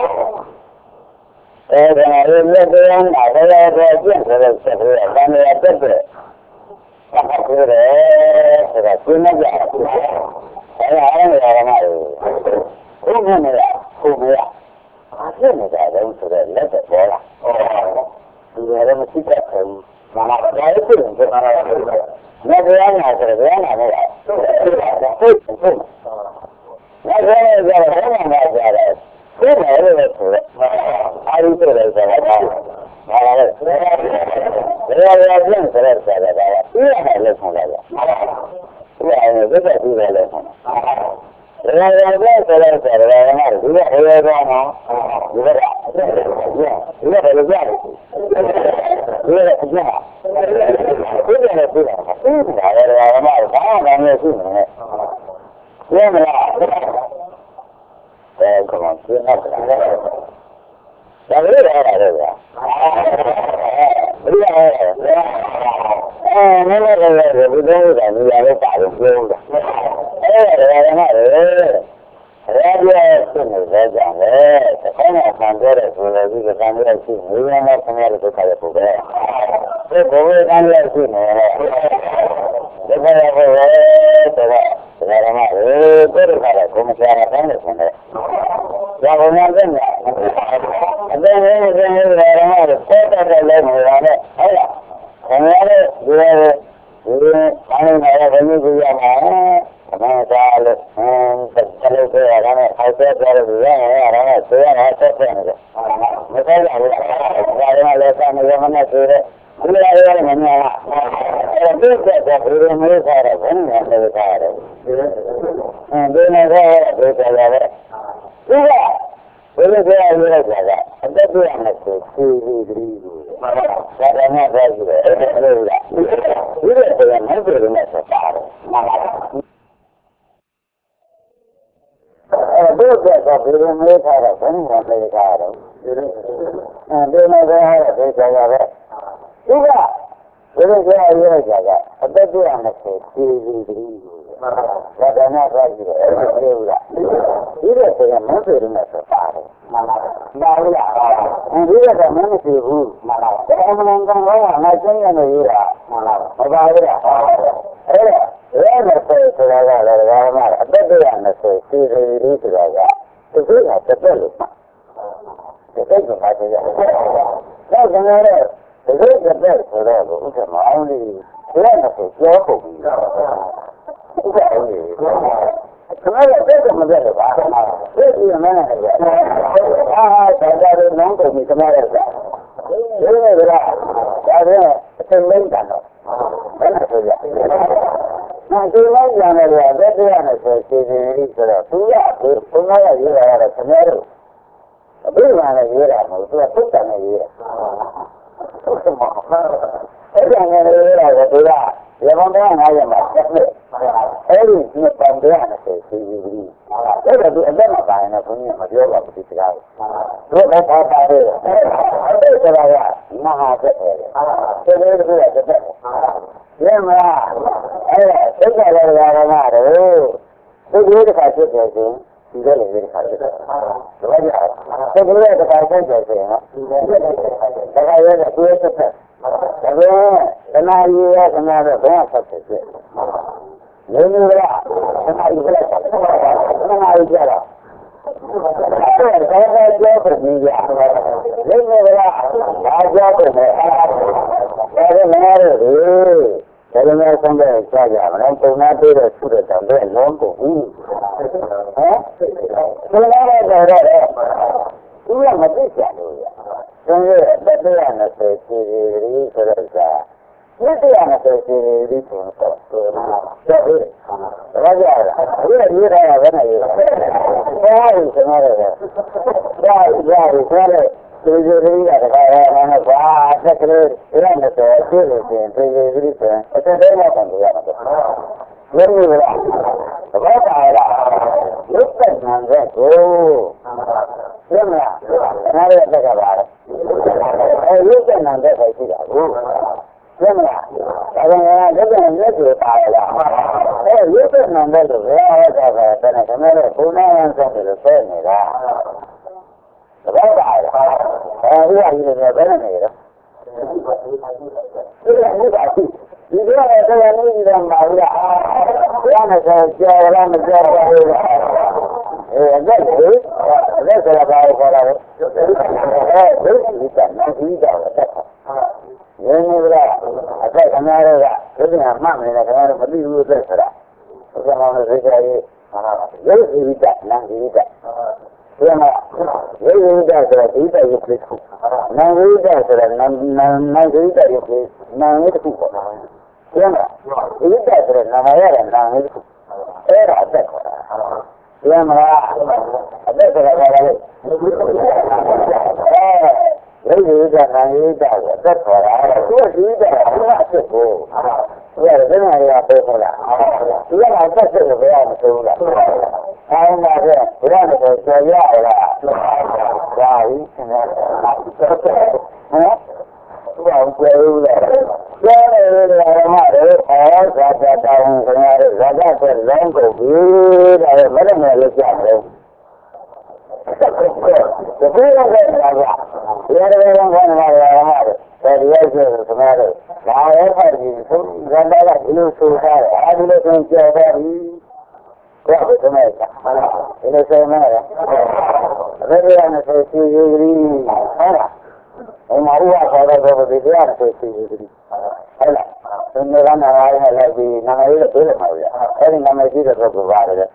အဲဒါလည်းလက်တရားမှာလည်းတော့ကျင့်တယ်ဆက်ပြီးအမှန်တရားတက်တယ်ဆက်ပြီးတယ်ဆိုတာသိနေကြအဲဒါအားလည်းရမှာလို့ဘုမနဲ့ဘုမရအားဖြစ်နေတာတော့ဆိုတော့လက်သက်ပေါ်လာဒီလည်းမရှိတတ်ဘူးမနာတယ်ဖြစ်နေကြတာလက်တရားမှာဆိုတော့ဘယ်နာလဲဟုတ်ဟုတ်ဟုတ်လက်တရားကလည်းဘယ်မှာကြတယ်ဘယ်မှာလဲဆိုတော့အားလုံးဆိုတော့ဆိုတာဘာလဲဘယ်လိုလဲပြန်ဆိုတော့ဆိုတာကဒီရတယ်လို့ခေါ်တယ်ဒီရတယ်သက်သက်ပြီးတယ်လို့ခေါ်တယ်ဘယ်လိုလဲဆိုတော့ဆိုတာကဒီကရေကောင်းတော့ဒီကဒီကဘယ်လိုကြလဲဒီကကြာဒီကလည်းပြီးတာဒီကလည်းဘာမှဘာမှမလုပ်ဘူးနဲ့ကျင်းမလားအဲကောင်းကျင်းတော့ဒါလည်းရတယ်ဗျာဘယ်လိုလဲအဲနည်းနည်းလည်းဒီလိုကနေရာလေးပါလို့ပြောတာအဲဒါလည်းမဟုတ်ရာပြည့်စနေကြတယ်။တခါမှဆံကြတဲ့ဆိုလည်းဒီကံရရှိနေရမှာဆံရတဲ့ဒုက္ခရဲ့ပုံပဲ။ဒီဘဝကံရရှိနေတယ်။ဒီဘဝရဲ့ဘဝဆိုတော့ဒါရမှာလေကိုယ်ကလည်းကိုမချရတဲ့နဲ့ဆင်းတယ်။ဒါကမှန်းတယ်။အဲ့ဒါလည်းဆင်းရတဲ့ရမှာဆက်တဲ့လည်းမရနဲ့။ဟုတ်လား။ဆံရတဲ့ဒီလိုဒီဘာလို့လဲဘယ်လိုကြည့်ရမှာ။အမှန်တရားလို့ဟမ်ဆက်လို့ပြောရတာနဲ့အောက်ဆက်ပြောလို့ရရင်အဲ့ဒါနဲ့ဆိုရတာဆက်ဖြစ်နေတယ်မဆက်ရဘူးဒါကလည်းဆက်နေရမနဲ့ဆိုတဲ့ဒီလိုရရမများလားအဲ့ bit that we will make out of one and the car. And then I got it. Yeah. We will go a little bit. And that's the end of it. That I'm not ready. We will do another necessary. A bit that we will make out of one and the car. And then I got it. Yeah. We will go a little bit. And that's the end of it. That I'm not ready. We will do another necessary. And we have a ministry who, I'm going to go on, I think I'm going to do that. About it. Let me say to the other, I bet they understand, see the release of that. To do that, to tell you. To take them back to that. That's another. To do the best for them, who can only learn to say, you're hoping. Come on, let's go to the other. Let's see a minute again. Ah, that's a long to me, come on. You know that. That's a late one. When I say that. Now, you know, you know, that's the answer to the release of that. Yeah, we're familiar with that scenario. A big one is here, I'm going to put them here. Come on. Everything is here, I do that. You don't know how you must. Everything is from the answer to the release. Let us do a better by an opinion of your love to the house. Look at how that is. I think that I am. Not how to say it. So there's a bit of better. Yeah, man. Hey, take that little out of that. Oh, so good if I took your thing. You really did if I took it. So what do you have? So good if I took your thing. Like I read a few of the tests. And now you have another branch of the shit. You knew that. And now you get it. And now you get it. I don't have job with me yet. You knew that. I job with me. That doesn't matter. That doesn't matter somebody in charge of it. I'm not doing the student. I'm doing local. Huh? So now I know that. You have a teacher, do you? So yeah, that's the answer to the release of that. That's the answer to the release of that. So good. Raja, we are here when I was. Why is the matter there? Why, why, why? So you read that I have a secret. You know that the serious thing, the release. It's a very important thing. When you were what I look at that. Oh. Simra, another thing about it. I look at that, I see that. Simra, I don't know, I don't know about it. Hey, look at that, where I have a penitentiary, who knows something to say me that. What about it? And we are using a penitentiary. You don't have to leave them by the Rama says, Rama says, that's it. That's what about it. You cannot eat all of that. You know that. I said, I'm not of that. Living on mom, and I can't believe you this or that. So I'm going to say, yes, you eat that, not you eat that. You know, you eat that, so you eat that, you please. Now you eat that, so now you eat that, you please. Now you eat that. You know, you eat that, so now I eat that, now you eat that. Era, that's what I Yeah, I bet that I got it. Hey, you got my eat that. That's what I had. Of course, you eat that. I'm not so cool. Yeah, then I got to pay for that. You got my best of the way I'm doing that. I'm not there. You don't have to say, yeah, yeah. Yeah, you can have that. Huh? Well, where are that? Yeah, I'm not there. I got that down from that. I got that long go good. I have let him look at it. The people that I got, the other way I'm going to have it. That the edge is the matter. Now, everybody, when I got you to have it, I didn't think you had that. Well, it's America. In the same manner. Maybe I'm going to say, see, you agree. And I was over the answer to you. Hello. In the run, I had the Namari to the Maria. Having Namari to provide it.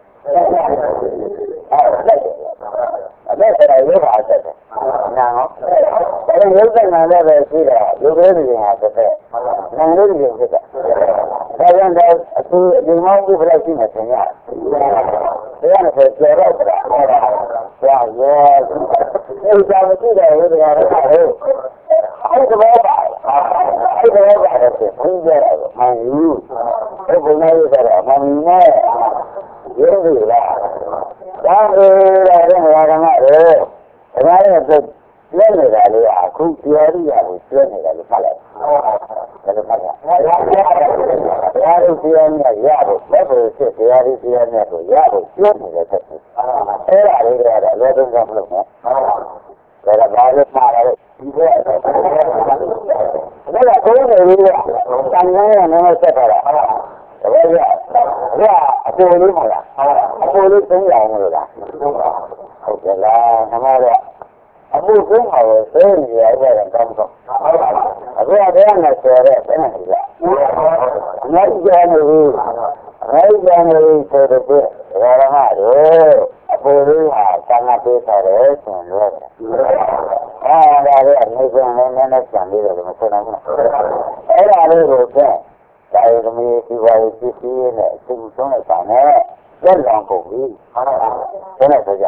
I bet that I live out there. Now, I ရင်ရုပ်တဏ္ဍာလည်းပဲရှိတာရုပ်သေးတွေကတစ်သက်နာမ်လေးတွေဖြစ်တာဒါကြောင့်လည်းအခုဒီမောင်းဥပဒေရှိနေတယ်ညာတရားနဲ့ပြောတော့တာကြာရဲ့ဒီကြောင့်ရှိတယ်ဘုရားရဲ့အဲ့ဒီဘောပါအဲ့ဒီဘောပါတယ်ဘုရားရဲ့မှန်ယူအဲ့ဘုရားရဲ့ကတော့မှန်နေရုပ်တွေလားဒါပေမဲ့လည်းဘာကမှလည်းဒါရဲ့ပြည့်နေတာလေအခုတရားရိယာကိုပြည့်နေတာလို့ဖတ်လိုက်ဒါလည်းဖတ်ရတရားရိတရားနဲ့ရဖို့ဘယ်လိုဖြစ်တရားရိတရားနဲ့ကိုရဖို့ပြည့်နေတဲ့သက်အဲ့ဒါလေးတွေကတော့အလောတုံးကမလို့နော်ဒါကဘာလို့မှားလဲဒီဘက်ဒါကဘုန်းကြီးတွေကတန်ခမ်းရနေဆက်တာလားဒါပဲကအပေါ်လေးမလားအပေါ်လေးသုံးရအောင်လို့လားဟုတ်ကဲ့လားနမတော့အမှုကုန်းပါပဲသိနေရတဲ့ကောင်းကောင်းအခုအတဲ့နဲ့ဆိုရဲဘယ်နဲ့လဲအမေရိကန်နေဘူးအမေရိကန်နေဆိုတော့ဒါရမတို့အပေါ်လေးဟာသံဃာပေးထားတယ်ဆိုရင်လည်းအာဒါလည်းအနေနဲ့နည်းနည်းပြန်ပြီးတော့မဆိုနိုင်ဘူးအဲ့ဒါလေးကိုကျဒါရမီဒီဝါရီစီစီနဲ့အစုဆုံးလိုက်ပါနဲ့လက်လောင်ကုန်ပြီဟုတ်ပါဘူးဒါနဲ့ဆိုကြ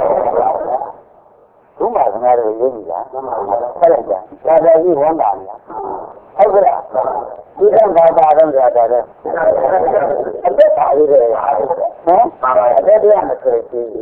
ဘုရားကနာရည်ရင်းကြီးလားဆက်လိုက်ကြဒါပဲကြီးဝမ်းပါလားဟုတ်ကဲ့ဒီကဘာသာတော့ကြတာလေအသက်ပါရည်တယ်နော်အသက်တရားနဲ့ဆိုကြည့်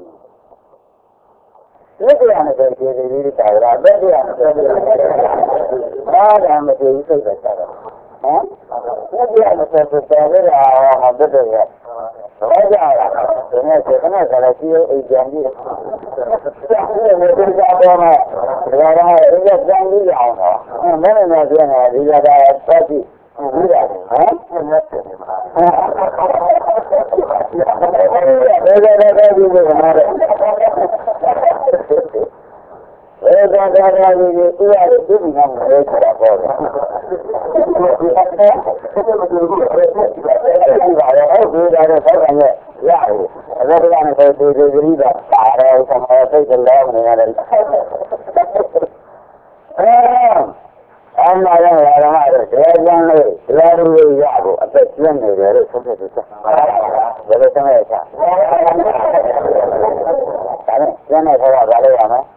လက်တရားနဲ့ဆိုကြည့်ဒီဒီတာရအသက်တရားနဲ့ဆိုကြည့်ဘာသာမကြည့်စိတ်ပဲတာဟမ်လက်တရားနဲ့ဆိုကြည့်တယ်ဟာဟာတက်တယ်ဘာကြလားဒီနေ့ကနေ့ကလည်းကြည့်အိမ်ပြန်ကြည့်တယ်ဒီကတော့မှဒါကလည်းဒီကပြန်ကြည့်အောင်တော့မင်းနဲ့ပြန်နေဒီကကတော့ပတ်ကြည့်ဒီကဟမ်လက်တယ်မှာဘယ်လိုလဲဒီလိုမှာအဲဒါကလည်းဒီသူရဒီဒီမှာလည်းဆက်ပေါ်တယ်။ဒီအတဲ့ဆက်မလို့ဒီအဲ့ဒီပါတော့ဒီဒါတော့ဆောက်တယ်ရတယ်။အဲ့ဒါကလည်းဒီဒီဒီကပါတော့ဆမောစိတ်ကလည်းနေရတယ်။အဲအမှန်တော့ရမှာတော့တရားကျမ်းလေးတရားလူလေးရဖို့အသက်ကျင်းနေတယ်လို့ဆုံးဖြတ်တယ်ဆက်။ဘယ်လိုဆုံးရချာ။ဒါနဲ့ကျန်တဲ့ဘဝကလည်းရမယ်။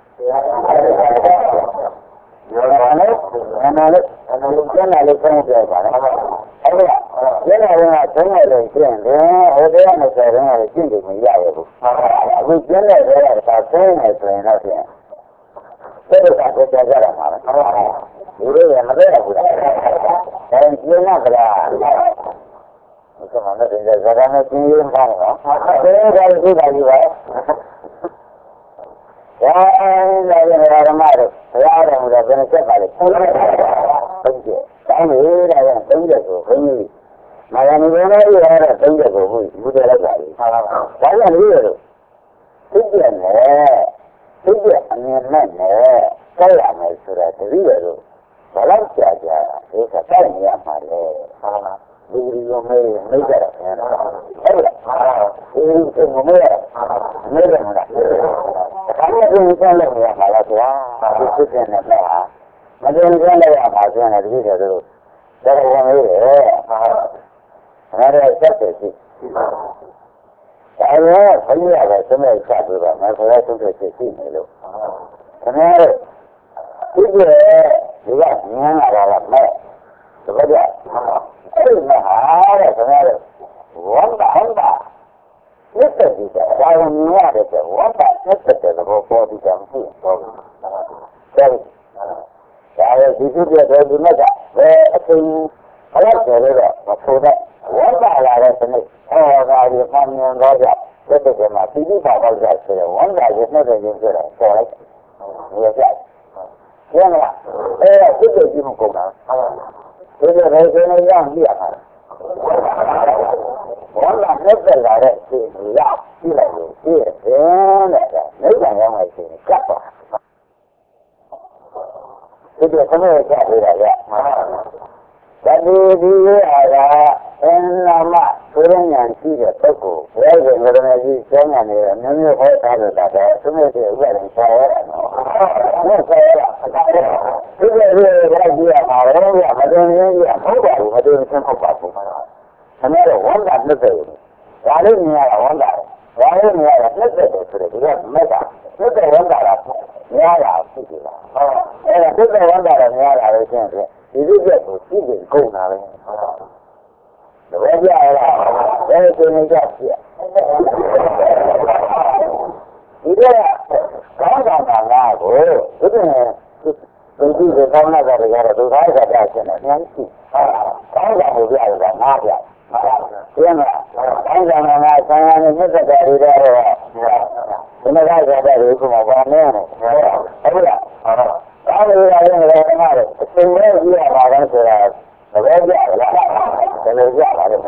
ရောနာလေးနာလေးနာလေးကျန်လာလေးဆုံးပြပါလားအဲ့ဒါကျန်လာရင်သုံးရလို့ကျင့်တယ်ဟိုတရားနဲ့ဆိုရင်လည်းကျင့်တယ်မရဘူးအခုကျန်တဲ့ဘက်ကသာသုံးနေဆိုရင်တော့ဖြင့်စိတ်ကကြကြရမှာပဲဒီလိုရမသေးဘူးလားဒါရင်ကျင့်ရကြလားဒီကမှလည်းဒီဇာတ်နဲ့ကျင့်ရမှာနော်ဒါကလည်းဒီကကြီးပါဒါလည်းဓမ္မတို့ဘုရားတော်ကဘယ်နဲ့ချက်ပါလဲဟုတ်ကဲ့ဟုတ်ကဲ့တောင်းနေတာကသုံးချက်ကိုဘုန်းကြီးမယမီဘုန်းကြီးရတဲ့သုံးချက်ကိုဘုန်းကြီးဘုရားလိုက်ပါလိမ့်ဟုတ်ပါဘူးဒါကြောင့်လူတွေသိကြတယ်သိကြအမြင်နဲ့နဲ့ကြောက်ရမယ်ဆိုတာတတိယလို့ဘာလို့ကြာကြာဒီကတိုက်နေရမှာလဲဟုတ်လားဒီလိုမျိုးမိကြတယ်ဟုတ်လားအဲ့ဒါဒီလိုမျိုးနေတယ်မလားဒါနဲ့ဒီစမ်းလို့ရပါလားကွာဒီစစ်တဲ့နဲ့ဟာမတင်ကြလို့ရပါဆိုရင်ဒီလိုဆိုတော့ဒါကဝင်လေဟာအဲ့ဒါဆက်တယ်ရှိအဲ့ဒါဘုရားကစမဲ့ချပြပါမယ်ဘုရားဆုံးတဲ့ရှိနေလို့ခင်ဗျားတို့ဒီကဒီကဉာဏ်လာတာမဲ့တပည့်ကအဲ့ဒီမှာဟာတဲ့ခင်ဗျားတို့ဝမ်းပါဟန်ပါမြတ်တဲ့ဒီကဘာလို့မြင်ရတဲ့ဝမ်းပါမြတ်တဲ့ဘောပေါ်ဒီကံရှိတော့တယ်ဒါလည်းဒီစုပြတဲ့ဒီမဲ့ကဘယ်အချိန်ဘယ်လိုလဲတော့မဖို့တဲ့ဝမ်းပါလာတဲ့စနစ်ဟောတာဒီမှန်မြန်တော့ကြတဲ့တဲ့မှာဒီဒီပါတော့ကြဆိုတော့ဝမ်းပါရဲ့နဲ့တဲ့ရင်ဆိုတော့ပေါ်လိုက်ဒီကြကျန်လားအဲ့ဒါစိတ်ကြည့်မကုန်တာဒီလိုပဲဆိုရင်ရမ်းပြရမှာဝမ်းလာနဲ့သက်လာတဲ့စိတ်ကိုရကြည့်လိုက်လို့ပြည့်တယ်တဲ့နိဗ္ဗာန်ရောက်မှရှိရင်ကပ်သွားဒီလိုခမေကြပြရရသတိဒီအားကအင်နာမဆိုရဉာဏ်ရှိတဲ့ပုဂ္ဂိုလ်ဘယ်လိုလဲကြီးကျောင်းညာနေတယ်မျိုးမျိုးဟောထားလို့တာတော့သူ့ရဲ့ဥပဒေဆောင်ရတယ်နော်那谁了？这个是来讲，马龙呀，马东人呀，不管我们都是真不管不管。他那个王大那个，哪里你呀王大，哪里你呀那个都是的，这个没啥，那个王大了，你呀自己了。啊，哎，这个王大了，你呀来现在，你这个都自己够拿的。啊，我讲了，我也跟你讲去。你这刚刚刚刚过，这个是根据这刚那个这个都他这个现在年轻啊，刚刚不变的哪变啊？对吗？刚刚那个刚刚那这个里边的话，现在这个有什么方面的？是不是？啊，刚才那个那个什么的，现在一样马上出来。我变了，现在变了，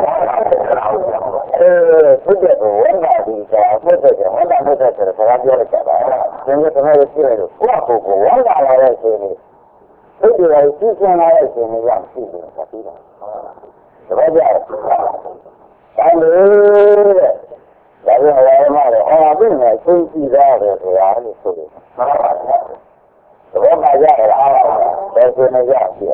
呃，不接受文化的讲，不接受文化不接受的，他别的讲了，现在什么有机会就光不不文化来的心里，这个之前来的心里让心里他知道，怎么讲？咱们咱们来嘛的，啊，这个经济的这个样子说的，怎么大家了？再说那样子。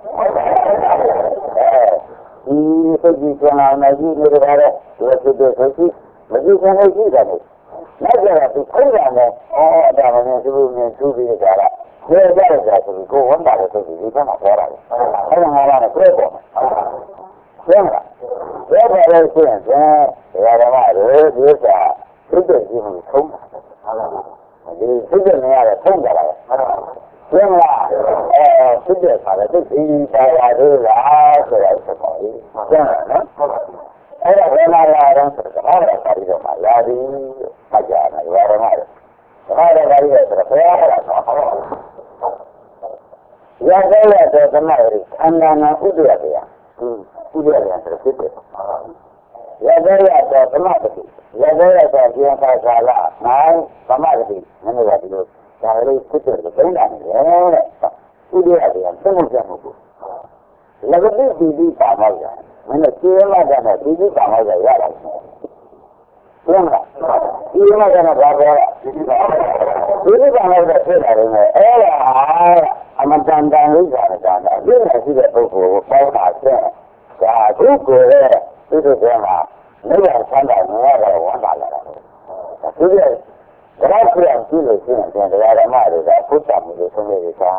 哎，你手机上啊，那你那个啥的，我是对手机，我就现在记着呢。那个是突然的，哦，咱们是不是面手机的家了？我家的家是不是给我打的手机就这么过来的？还是俺让他过过嘛？行了，我把这现在这个的话，就是就是这个地方冲，你这个人家的冲下来了。行了，哎，直接他的这个大家都是啊，是来是好的，行了，哎呀，我那呀，人是个好的，他这个嘛，压力大家呢，有点嘛的，他这个也是不要了，要这个这什么的，看看那不对的呀，嗯，不对的是对的，要这个这什么的，要这个这边开啥了，那什么的，那个就。家里不是个本来的，不对的，怎么讲不？那个弟弟弟打毛的，那个爹妈在那，弟弟打毛的也来，对吗？爹妈在那打毛了，弟弟打毛的出来了呢，哎呀，他们单单为啥的单单？原来是个不不包大钱，啊，中国的就是这样嘛，没有三百年了，我哪来了？是不是？我这样记录现在这个人嘛，这个不讲就成为一个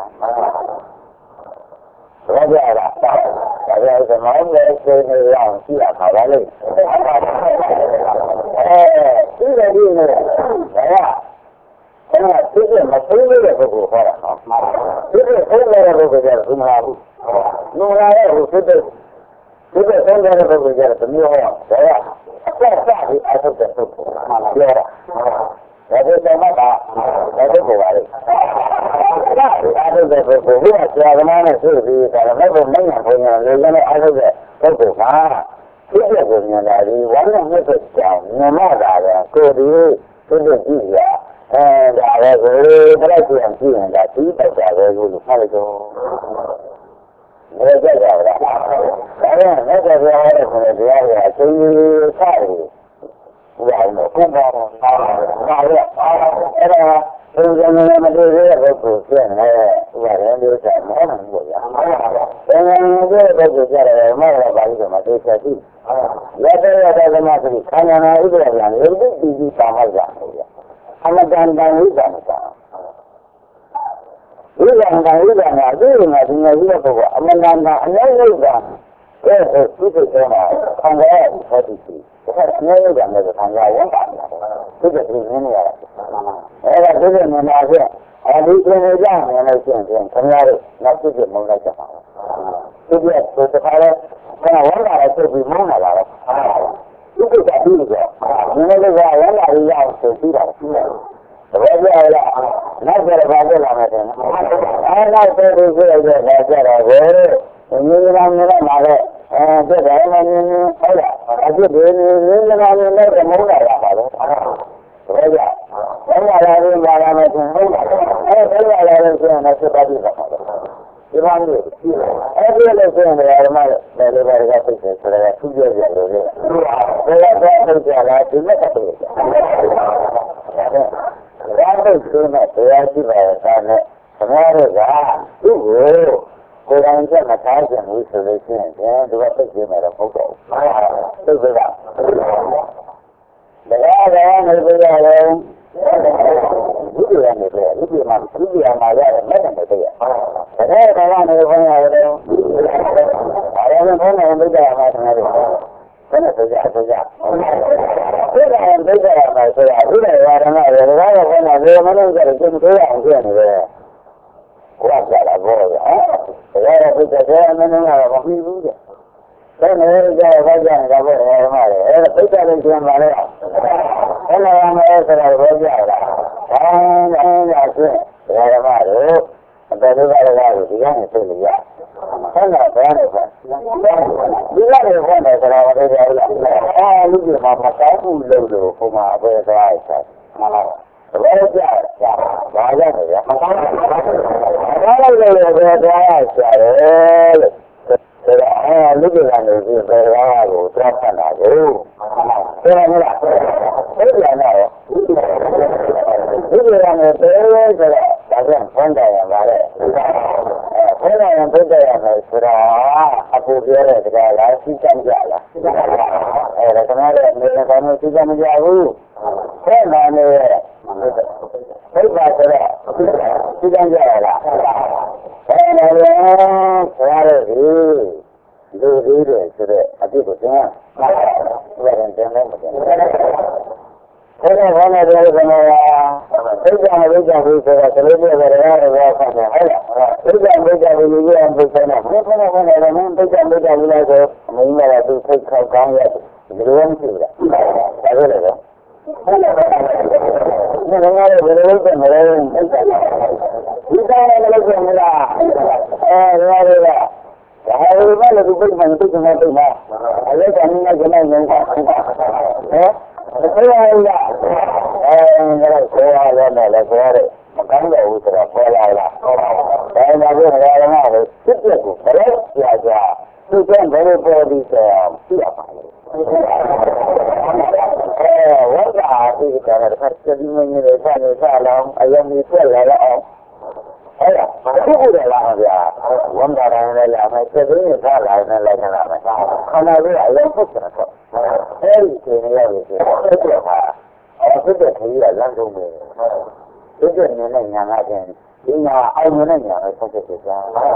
什么叫的？大家什么没是那个样子啊？好来嘞！哎，这个就是哎呀，现在这个没收入的不够好了啊！这个收入的不够叫什么路？弄来以后这个这个生产的不够叫怎么样？对呀，再下去还是得受苦了，对吧？我这怎么打？我这不玩的。他这个是不不管其他什么的事情，但是那个没人朋友，人家还是在在做饭，这些东西呢，你完全没是讲你嘛啥的，各地各地地下，嗯，啥的是不来这样地人家，第一个价格就是他那种，没有这个的。反正那个时候的可能主要是对于菜的。我们公包嘛，大热啊，那个，就是说那么这些个股市呢，外人就在毛能国家，现在这个股价的毛了把什么都下去，要这要这什么是看见了一个人有的弟弟上好讲的，他们单单有讲的讲，有讲的有讲的，这个呢现在一个不过，我们单单那有讲，这是不是说嘛，看个好地区。我看今天有讲的是参加文化的，这个是明年的。哎，这个你那是啊，你现在讲年的现象，参加的那这个没来讲了。这个就是他的，看文化的就比蒙来了。这个叫第一个，因为这个文化的要是比较新的。我觉得啊，那些的话就那么的，哎，那这这这这那这的我，你那你那嘛的。嗯，这个那你你好了，啊，就你你你那那那个蒙来了，好的，啊，我讲，蒙来了是嘛那么挺蒙的，哎，蒙来了是那是把地方好的，地方就，哎，这个是那个嘛的，那里边这个东西是那个主角角对不对？这个这个东西呢，真的是对的，然后လို့ဆိုနေတရားရှိပါရဲ့သားနဲ့ခင်ဗျားတို့ကသူ့ကိုကိုယ်တိုင်ချက်မထားခြင်းဘူးဆိုလို့ရှိရင်ဒီကသိကျမယ်တော့ဟုတ်တော့သိပြီလားတရားတော်နေပြရတယ်ဒီလိုရနေတယ်ဒီလိုမှဒီလိုမှရတယ်မဲ့တယ်တဲ့တရားတော်နေခွင့်ရတယ်အားလုံးဘုန်းတော်မိကြရမှာတယ်ဘယ်နဲ့ဆိုကြဆိုကြဒီကံဒိဋ္ဌိရမှာဆိုတာဒီလိုဝါဒနာရေဒါကဘုန်းတော်ဒီမလို့ကြတယ်ကျင့်သေးအောင်ကျင့်နေတယ်ကိုယ်ကလာဘောရတရားတော်ပြတဲ့ဆရာမင်းကတော့မပြီးဘူးတဲ့ဘယ်နဲ့ကြရပါကြနေတာဘောရမှာလေအဲ့ဒါပြတဲ့လို့ကျင့်ပါလေဘယ်လိုရမလဲဆိုတာဘောကြတာဘာလဲရကျင့်တရားဓမ္မတို့အတ္တဒုက္ခတွေကဒီကနေသိလို့ရဆန္ဒဘယ်နဲ့ပဲဒီကနေဘယ်နဲ့ဆိုတာမသိကြဘူးလားအာလူကြီးမှာမကောင်းဘူးလို့လို့ဟိုမှာအပဲသွားရဆိုင်မှန်လားဘယ်ကြရဘာရလဲရမကောင်းဘူးဘာလို့လဲဘယ်သွားရဆိုင်လို့ဆိုတော့အာလူကြီးကနေဒီဘယ်သွားကိုသွားဖတ်တာကိုဆိုရမလားဟုတ်ပြန်တော့ဒီလိုရမယ်ဘယ်လိုဆိုတော့ဒါကဖန်တယ်ရပါလေအဲဖန်တယ်ရဘုဒ္ဓရမယ်ဆိုတော့အပူပြောတဲ့တရားလားသိကြကြလားအဲဒါကလည်းမြေကောင်းလို့သိကြမကြဘူးဖန်တယ်နဲ့ဘုရားဆိုတော့သိကြကြလားအဲဒါလည်းဆရာတို့လူကြီးတွေဆိုတဲ့အပြစ်ကိုသင်ဘယ်ရင်တင်လဲမတင်ဘူးဘယ်တော့ဘာလဲပြောလို့ဆိုတော့သိကြမသိကြဘူးဆိုတော့ကလေးတွေကတော့ရောရောဖတ်တယ်ဟုတ်လားသိကြမသိကြဘူးလူကြီးအောင်သိတယ်နော်ဘယ်တော့ဘာလဲတော့မသိကြမသိကြဘူးလားဆိုအမင်းကသူထိတ်ခေါက်ကောင်းရတယ်ဒီလိုမရှိဘူးလားဒါပဲလေတော့ဒီကောင်ကလည်းဘယ်လိုလုပ်တယ်မလဲဒီကောင်ကလည်းလုပ်တယ်မလားအဲဒါလည်းဒါဟိုဘာလို့ဒီဘက်မှာသိချင်တယ်သိလားအဲ့ဒါကနည်းနည်းကျနေနေဟမ်ဘယ်လိုလဲအဲဒါကိုခေါ်ရတော့လည်းခေါ်ရတယ်မကောင်းတော့ဘူးဆိုတော့ခေါ်လာလားဒါမှမဟုတ်ဘာလဲမဟုတ်စစ်ပြကိုဘယ်လိုကြာကြာသူကဘယ်လိုပေါ်ပြီးဆိုသိရပါလဲအဲဝတ်တာဒီကရတဲ့ဆက်ပြီးမင်းတွေဆက်နေကြအောင်အယုံကြီးထွက်လာတော့အဲ့ဒါအခုကလည်းလာဗျာဝန်တာတိုင်းလည်းလာမယ်ဆက်ပြီးနေတာလာနေလိုက်နေတာမယ်ခန္ဓာလေးအလုံးပုတ်တာတော့အဲ့ဒီချိန်ရလို့ဆိုတော့အဲ့ဒါဟာအခုတည်းကလမ်းဆုံးနေဒီကနေ့နဲ့ညာလာတဲ့ဒီညာအောင်နေတဲ့ညာပဲဆက်ဖြစ်ကြတာ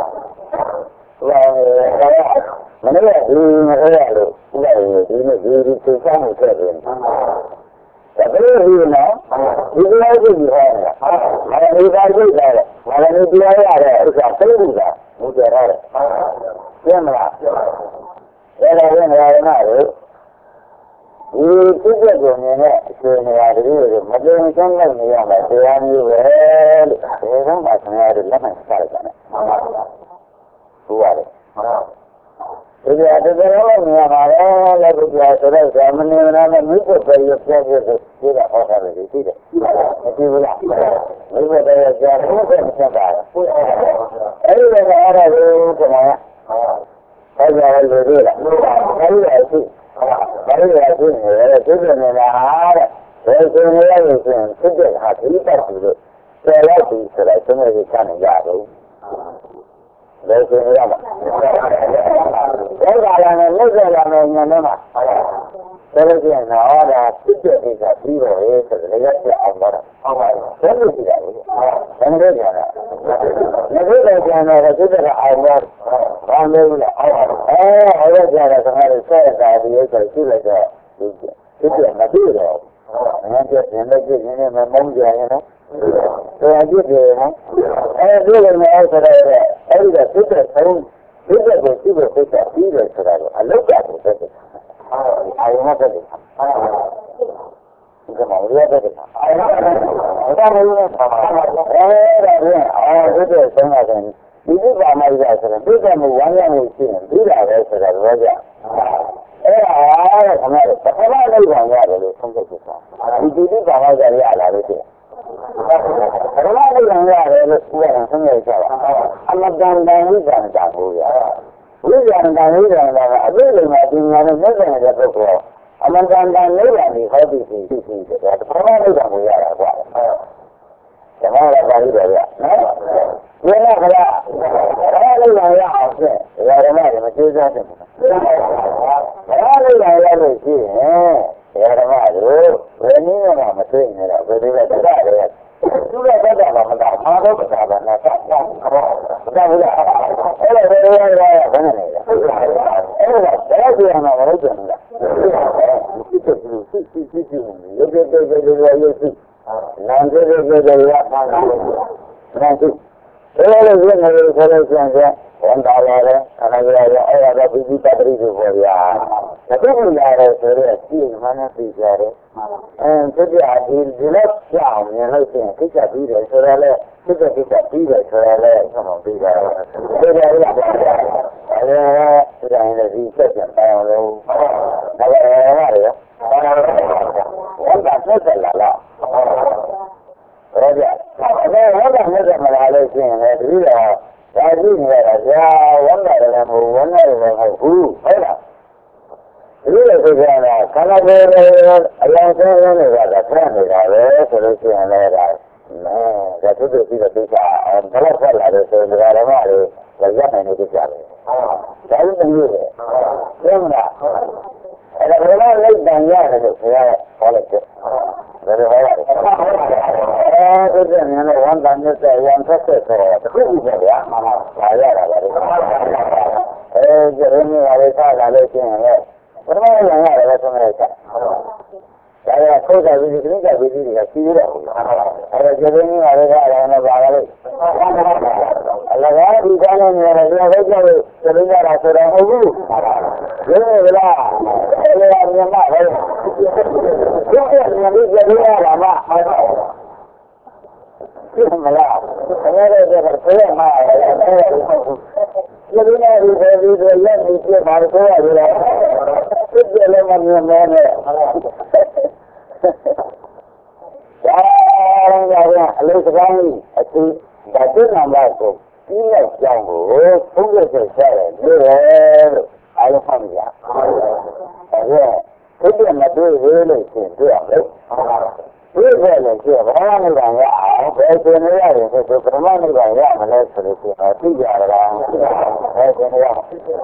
မနေ့ကဒီမနေ့ကလို့ဒီကဒီနေ့ဒီဒီသိချမ်းနေခဲ့တယ်ဒါပေမဲ့ဒီနော်ဒီလိုကြည့်ရတာမနစ်ပါကြည့်တယ်မနစ်တရားရတယ်ဥစ္စာသိလို့လားမူကြရတယ်ပြမလားအဲ့ဒါလည်းငါရနာလို့ဒီပြည့်တဲ့ကိုမြင်တဲ့အချိန်နေရာတွေမတင်စမ်းနိုင်နေရမှာတရားမျိုးပဲလို့ဒီကောင်ကဆရာတို့လက်မှတ်စရတယ်ဗျာဟုတ်ပါတယ်ဒီကတကယ်လို့မြင်ပါလေလည်းဒီကဆိုတော့ဇာမနေနာနဲ့မိဖို့ပဲရပြည့်ပြည့်ဒီကဟောတာပဲရှိတယ်မကြည့်ဘူးလားမိဖို့ပဲကြာဖို့ပဲမဆက်ပါဘူးအဲ့ဒီကအားရလို့ကျွန်တော်ဟောကြရလို့လေလားအဲ့ဒီအရှိအဲ့ဒီအရှိနေတယ်သူကနေတာအားတဲ့ဘယ်ဆိုနေရလို့ဆိုရင်သူကဟာဒီတက်ပြီးလို့ဆယ်လောက်ပြီးဆိုတော့ကျွန်တော်ကချနေကြတော့ဘယ်ဆိုရမှာဘယ်ကလာနဲ့လက်ကြလာနဲ့ညနေမှာဘယ်လိုကျင်တော့ဒါစစ်တဲ့ကိစ္စပြီးတော့ရေးဆိုတော့လည်းရအောင်တော့ဟုတ်ပါဘူးဘယ်လိုကြည့်ရလဲဘယ်လိုကြရလဲငါတို့လည်းကျန်တော့စစ်တဲ့အောင်တော့ဘာလဲလဲအဲဟိုကြရတာကလည်းဆက်တာဒီလိုဆိုကြည့်လိုက်တော့စစ်တဲ့မပြီးတော့ငါကျရင်လည်းကျင်းနေမှာမုန်းကြရနော်ဒါကြည့်တယ်နော်အဲဒီလိုမျိုးဆိုတော့အဲ့ဒီကစစ်တဲ့ဆုံးစစ်တဲ့ကိုစစ်ဖို့စစ်တဲ့ပြီးတယ်ဆိုတာကိုအလုတ်ကကိုစစ်တယ်အာယုံနဲ့စစ်တယ်ဒီကမှာရရတဲ့အာယုံနဲ့ဒါမှမဟုတ်အဲ့ဒါကအာစစ်တဲ့ဆုံးကတည်းကဒီလိုပါမှရဆိုတော့ဒီကမှာဝမ်းရမှုရှိရင်ပြီးတာပဲဆိုတာတော့ကြအဲ့ဒါကခမရပထမလေးပါရတယ်လို့ဆုံးဖြတ်ချက်ဒီဒီဒီပါမှရရလာလို့ရှိရင်ဘယ်လိုလုပ်ရလဲလို့ပြောရင်ဆုံးဖြတ်ချက်ပါအမတန်တန်ဝိဇ္ဇာတာကိုရဝိဇ္ဇာတာဝိဇ္ဇာတာကအပြည့်အစုံမှာဒီညာနဲ့သက်ဆိုင်တဲ့ပုဂ္ဂိုလ်အမတန်တန်လေးပါနေဟောပြီးပြီးပြီးပြီးတယ်ဒါပထမလုပ်တာကိုရတာကွာဓမ္မရပါဠိတော်ရနော်ဘယ်နဲ့ခလားဘာလို့လာရအောင်ဖြင့်ဓမ္မတွေမကျိုးစားတယ်ဘာလို့လာရလို့ရှိရင်ဓမ္မတို့ဘယ်နည်းမှမသိနေတော့ဘယ်လိုလဲတရားတွေသူကတတ်တာမတာမာတော့တာပါနဲ့တတ်တာဘာလို့လဲအဲ့ဒါဘယ်လိုလဲဘယ်နဲ့လဲအဲ့ဒါတရားကျမ်းမှာမဟုတ်ဘူးလားစစ်စစ်စစ်စစ်စစ်စစ်ရုပ်ရည်တွေတွေတွေရုပ်စုနာမ်တွေတွေတွေရပါတာနာမ်စုအဲ့လိုရနေလို့ဆိုလို့ရှိရင်ဝန်တာရတယ်ခဏကြရတယ်အဲ့ဒါကပိဋိပတ်တိကိုပေါ်ရဒါတော့ရတယ်ဆိုတော့ဒီမှန်းသိကြတယ်အဲတတိယဒီဒီလောက်ကြောင်မြင်လို့ရှိရင်သိချပြီးတယ်ဆိုတော့လေသိချသိချပြီးတယ်ဆိုတော့လေဆက်အောင်ပြီးကြတယ်ဒီလိုရပါတယ်အဲဒါတိုင်းလည်းဒီဆက်ပြန်အောင်လို့ဒါလည်းရတယ်ဝန်တာဆက်ဆက်လာလားဟုတ်ကြအဲဝန်တာဆက်ဆက်မလာလို့ရှိရင်လည်းဒီတော့ဒါကြည့်နေရတာကြာဝန်တာလည်းမဟုတ်ဝန်တာလည်းမဟုတ်ဘူးဟုတ်လားဒီလိုဆိုကြတာခန္ဓာကိုယ်ရဲ့အလောင်းဆုံးနေတာကဖတ်နေတာပဲဆိုလို့ရှိရင်လည်းဒါဒါသူတို့ပြီးတော့သိချာဘယ်လိုဆက်လာတယ်ဆိုတော့ဓမ္မတွေရက်နိုင်နေကြတယ်ဒါလည်းမလို့လေဟုတ်မလားအဲ့ဒါဘယ်လိုလိုက်တန်ရတယ်လို့ဆိုရဟောလိုက်တယ်ဘယ်လိုဟောလဲအဲဒီကနေ့လည်းဝန်တန်တဲ့ရန်ဖက်ဆက်ဆိုတော့တခုခုပဲဗျာလာရတာပါလေအဲဒီရင်းနေရာလေးစားလာလို့ရှိရင်လည်းဘယ်လိုလဲရတယ်ဆိုတော့ဒါကခိုးတာပြီးဒီကိစ္စပြီးဒီကစီးရတယ်အဲ့ဒါကျေရင်းနေရာလေးကလည်းမပါဘူးအလကားဒီကနေ့နေရာလေးပဲကြောက်လို့သိရတာဆိုတော့ဟုတ်ဘူးရင်းနေလားအဲ့ဒါမြန်မာပဲဒီကနေ့နေရာလေးကြရတာမှဟုတ်ပါဘူးမလားအဲ့ဒါကတော့ဘယ်မှာလဲဒီလိုနဲ့ဒီလိုဒီလိုလက်ပြီးပြပါလို့ဆိုရတယ်စစ်တယ်လည်းမမြင်မဲနဲ့ဒါကတော့အလေးစကားကြီးအထူးဒါတိနံပါတ်ကိုပြီးလိုက်ကြောင်းကိုဘုရားဆက်ဆက်ရတယ်လို့အားလုံးမှတ်ကြအဲ့ဒါဒီမတွေ့သေးလို့ရှင်တွေ့အောင်လေဒီကလည်းကျဘာမှမလုပ်ရအောင်ဘယ်ရှင်နေရတယ်ဆိုတော့ပရမနိဗ္ဗာန်ရမလဲဆိုလို့ရှိရင်သိကြရတာဘယ်ရှင်နေရ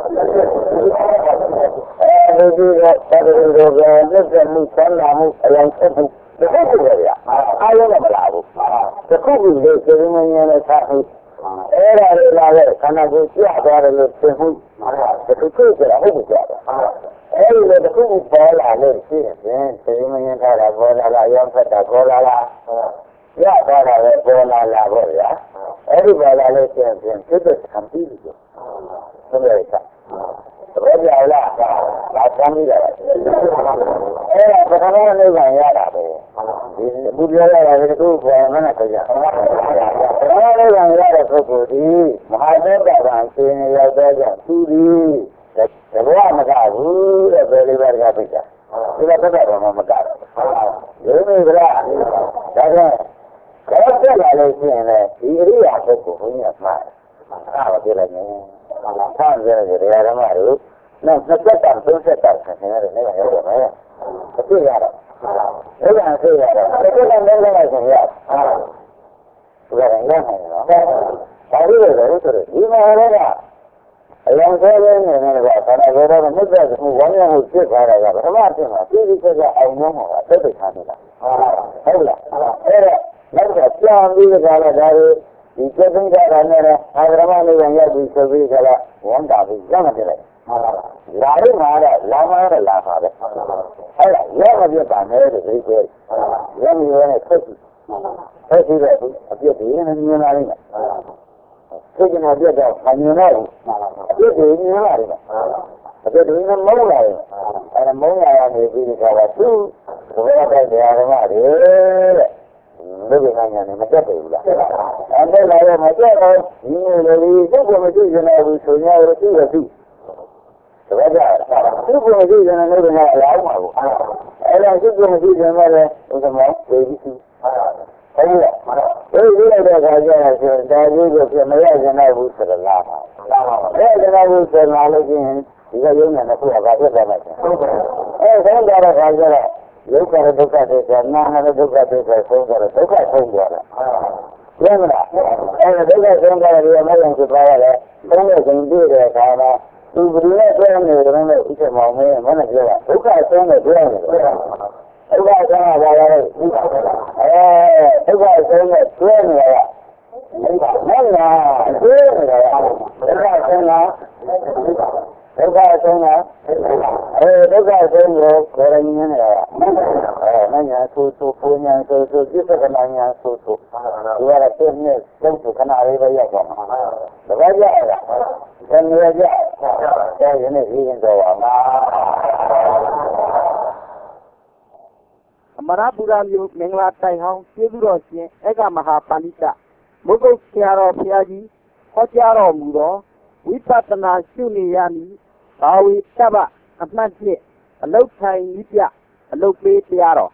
အဲဒီကသတ္တဝါတွေလက်သက်မှုဆန္ဒမှုအရင်ဆက်မှုတခုတည်းရအားလုံးမလာဘူးတခုခုလေးစေရင်းငင်းနဲ့ဆက်မှုအဲ့ဒါလေးလာတဲ့ခန္ဓာကိုယ်ကြွသွားတယ်လို့သင်မှုတခုခုကြတာဟုတ်ကြတယ်အဲ့ဒီလိုတခုပေါ်လာလို့ရှိရင်စေရင်းငင်းထားတာပေါ်လာလားရောဖက်တာပေါ်လာလားရသွားတာပဲပေါ်လာလားပေါ့ဗျာအဲ့ဒီပေါ်လာလို့ရှိရင်စိတ်သက်ခံပြီးပြီဆိုတော့ဘယ်ကြောင်လားဒါသမ်းပြီးတာအဲ့ဒါပထမနိဗ္ဗာန်ရတာပဲဒီဘုရားရတာကသူ့ဘောမနဲ့ကြာပထမနိဗ္ဗာန်ရတဲ့ပုဂ္ဂိုလ်ဒီမဟာသတ္တဗံရှင်ရောက်တော့ကြောင့်သူဒီတဘောမကဘူးတဲ့ဘယ်လိုပဲကပြတာဒီကတတ်တော်မကဘူးဒီလိုမျိုးကဒါကြောင့်တော့တက်လာလို့ရှိရင်လည်းဒီအရိယာပုဂ္ဂိုလ်ဘုရားမှာအားမပြလိုက်နဲ့ဆန်းကြတယ်ဓမ္မတို့နောက်သက်သက်တာသုံးသက်တာဆင်ရတယ်လည်းရောက်တယ်အပြည့်ရတော့အဲ့ဒါအပြည့်ရတော့တစ်ခုနဲ့လုံးလုံးဆင်ရအားဒါကလည်းနိုင်တယ်နော်ဒါရီးတယ်ဆိုတော့ဒီမှာလည်းအရင်ကလည်းနေနေတော့ဆန္ဒကြတော့မြတ်တဲ့ဘုရားဝါညာကိုဖြစ်သွားတာကပထမအဖြစ်မှာပြည်ပြီးဆက်အောင်နှုံးမှာတက်တက်ထားနေတာဟုတ်လားအဲ့ဒါနောက်ကကြောင်ပြီးကြတာဒါတွေဒီစက်သိကြတာနဲ့အာရမလေးဝင်ရောက်ပြီးဆိုပြီးကြတာဝန်တာပြီးရမှတယ်လာရင်းမှာတော့လာမှာတော့လာပါပဲအဲ့ဒါရောမပြတ်ပါနဲ့ဒီလိုပြောရင်းရင်းနဲ့ဆက်ပြီးဆက်ပြီးတော့အပြည့်ဒီနဲ့မြင်လာလိမ့်မယ်သိကျင်တဲ့ပြတ်တော့မမြင်တော့ဘူးအပြည့်ဒီမြင်လာတယ်အပြည့်ဒီနဲ့မုန်းလာတယ်အဲ့ဒါမုန်းလာရနေပြီးကြတာသူဘုရားတိုက်တရားဓမ္မတွေတဲ့ဘယ်လိုညာနေမတက်ဘူးလားအဲ့ဒါလည်းမတက်တော့ဒီလိုလေသူ့ကိုမကြည့်နေဘူးဆိုရင်တော့သူ့ရဲ့သူ့တပည့်ကြသူ့ကိုမကြည့်နေလို့လည်းအလားမှာဘူးအဲ့ဒါသူ့ကိုမကြည့်နေမှလည်းဥစ္စာမောဝေပြီးသူဟုတ်လားဒီလိုလိုက်တဲ့အခါကျတော့ဒါကြီးကိုပြမရကျင်နိုင်ဘူးဆိုတော့လားပါအဲ့ဒါလည်းဘူးဆိုလာလို့ချင်းဒီကရုံးနဲ့ခုကဘာဖြစ်သွားမှာလဲဟုတ်ကဲ့အဲ့ဒါကြတဲ့အခါကျတော့ရုပ်ကလည်းဒုက္ခသစ္စာနာမ်လည်းဒုက္ခသစ္စာဆုံးကြတယ်ဒုက္ခဆုံးကြတယ်ကျင်းမလားအဲဒုက္ခဆုံးကြတယ်ဒီအမှန်ကိုပြောရတယ်သုံးလို့ရှင်ပြည့်တဲ့အခါမှာသူဘယ်လိုလဲပြောနေတယ်လို့ဥစ္စာမောင်မင်းမနဲ့ပြောတာဒုက္ခဆုံးတယ်ပြောနေတယ်ဒုက္ခဆုံးတာဘာလဲအဲဒုက္ခဆုံးတယ်ပြောနေတယ်ဟုတ်လားပြောနေတယ်ဒုက္ခဆုံးတာဒုက္ခဆုံးတာအဲဒုက္ခဆုံးကိုကိုယ်ရင်းနေတယ်အဲညာဆိုဆိုပူညာဆိုဆိုပြစ္ဆကနာညာဆိုဆိုဒီရတဲ့ပြည့်နဲ့သုံးစုခဏလေးပဲရောက်ပါမှာတပည့်ကြရတာတနည်းကြတဲ့နေ့ရင်းတော့ပါမှာအမရပူရမျိုးမင်္ဂလာတိုင်ဟောင်းကျေးဇူးတော်ရှင်ဧကမဟာပဏိတမုဂုတ်ဆရာတော်ဘုရားကြီးဟောကြားတော်မူသောဝိပဿနာရှုနေရမည်ဘာဝိတ္တပအမှတ်နှစ်အလုတ်ထိုင်ဤပြအလုတ်ပေးတရားတော်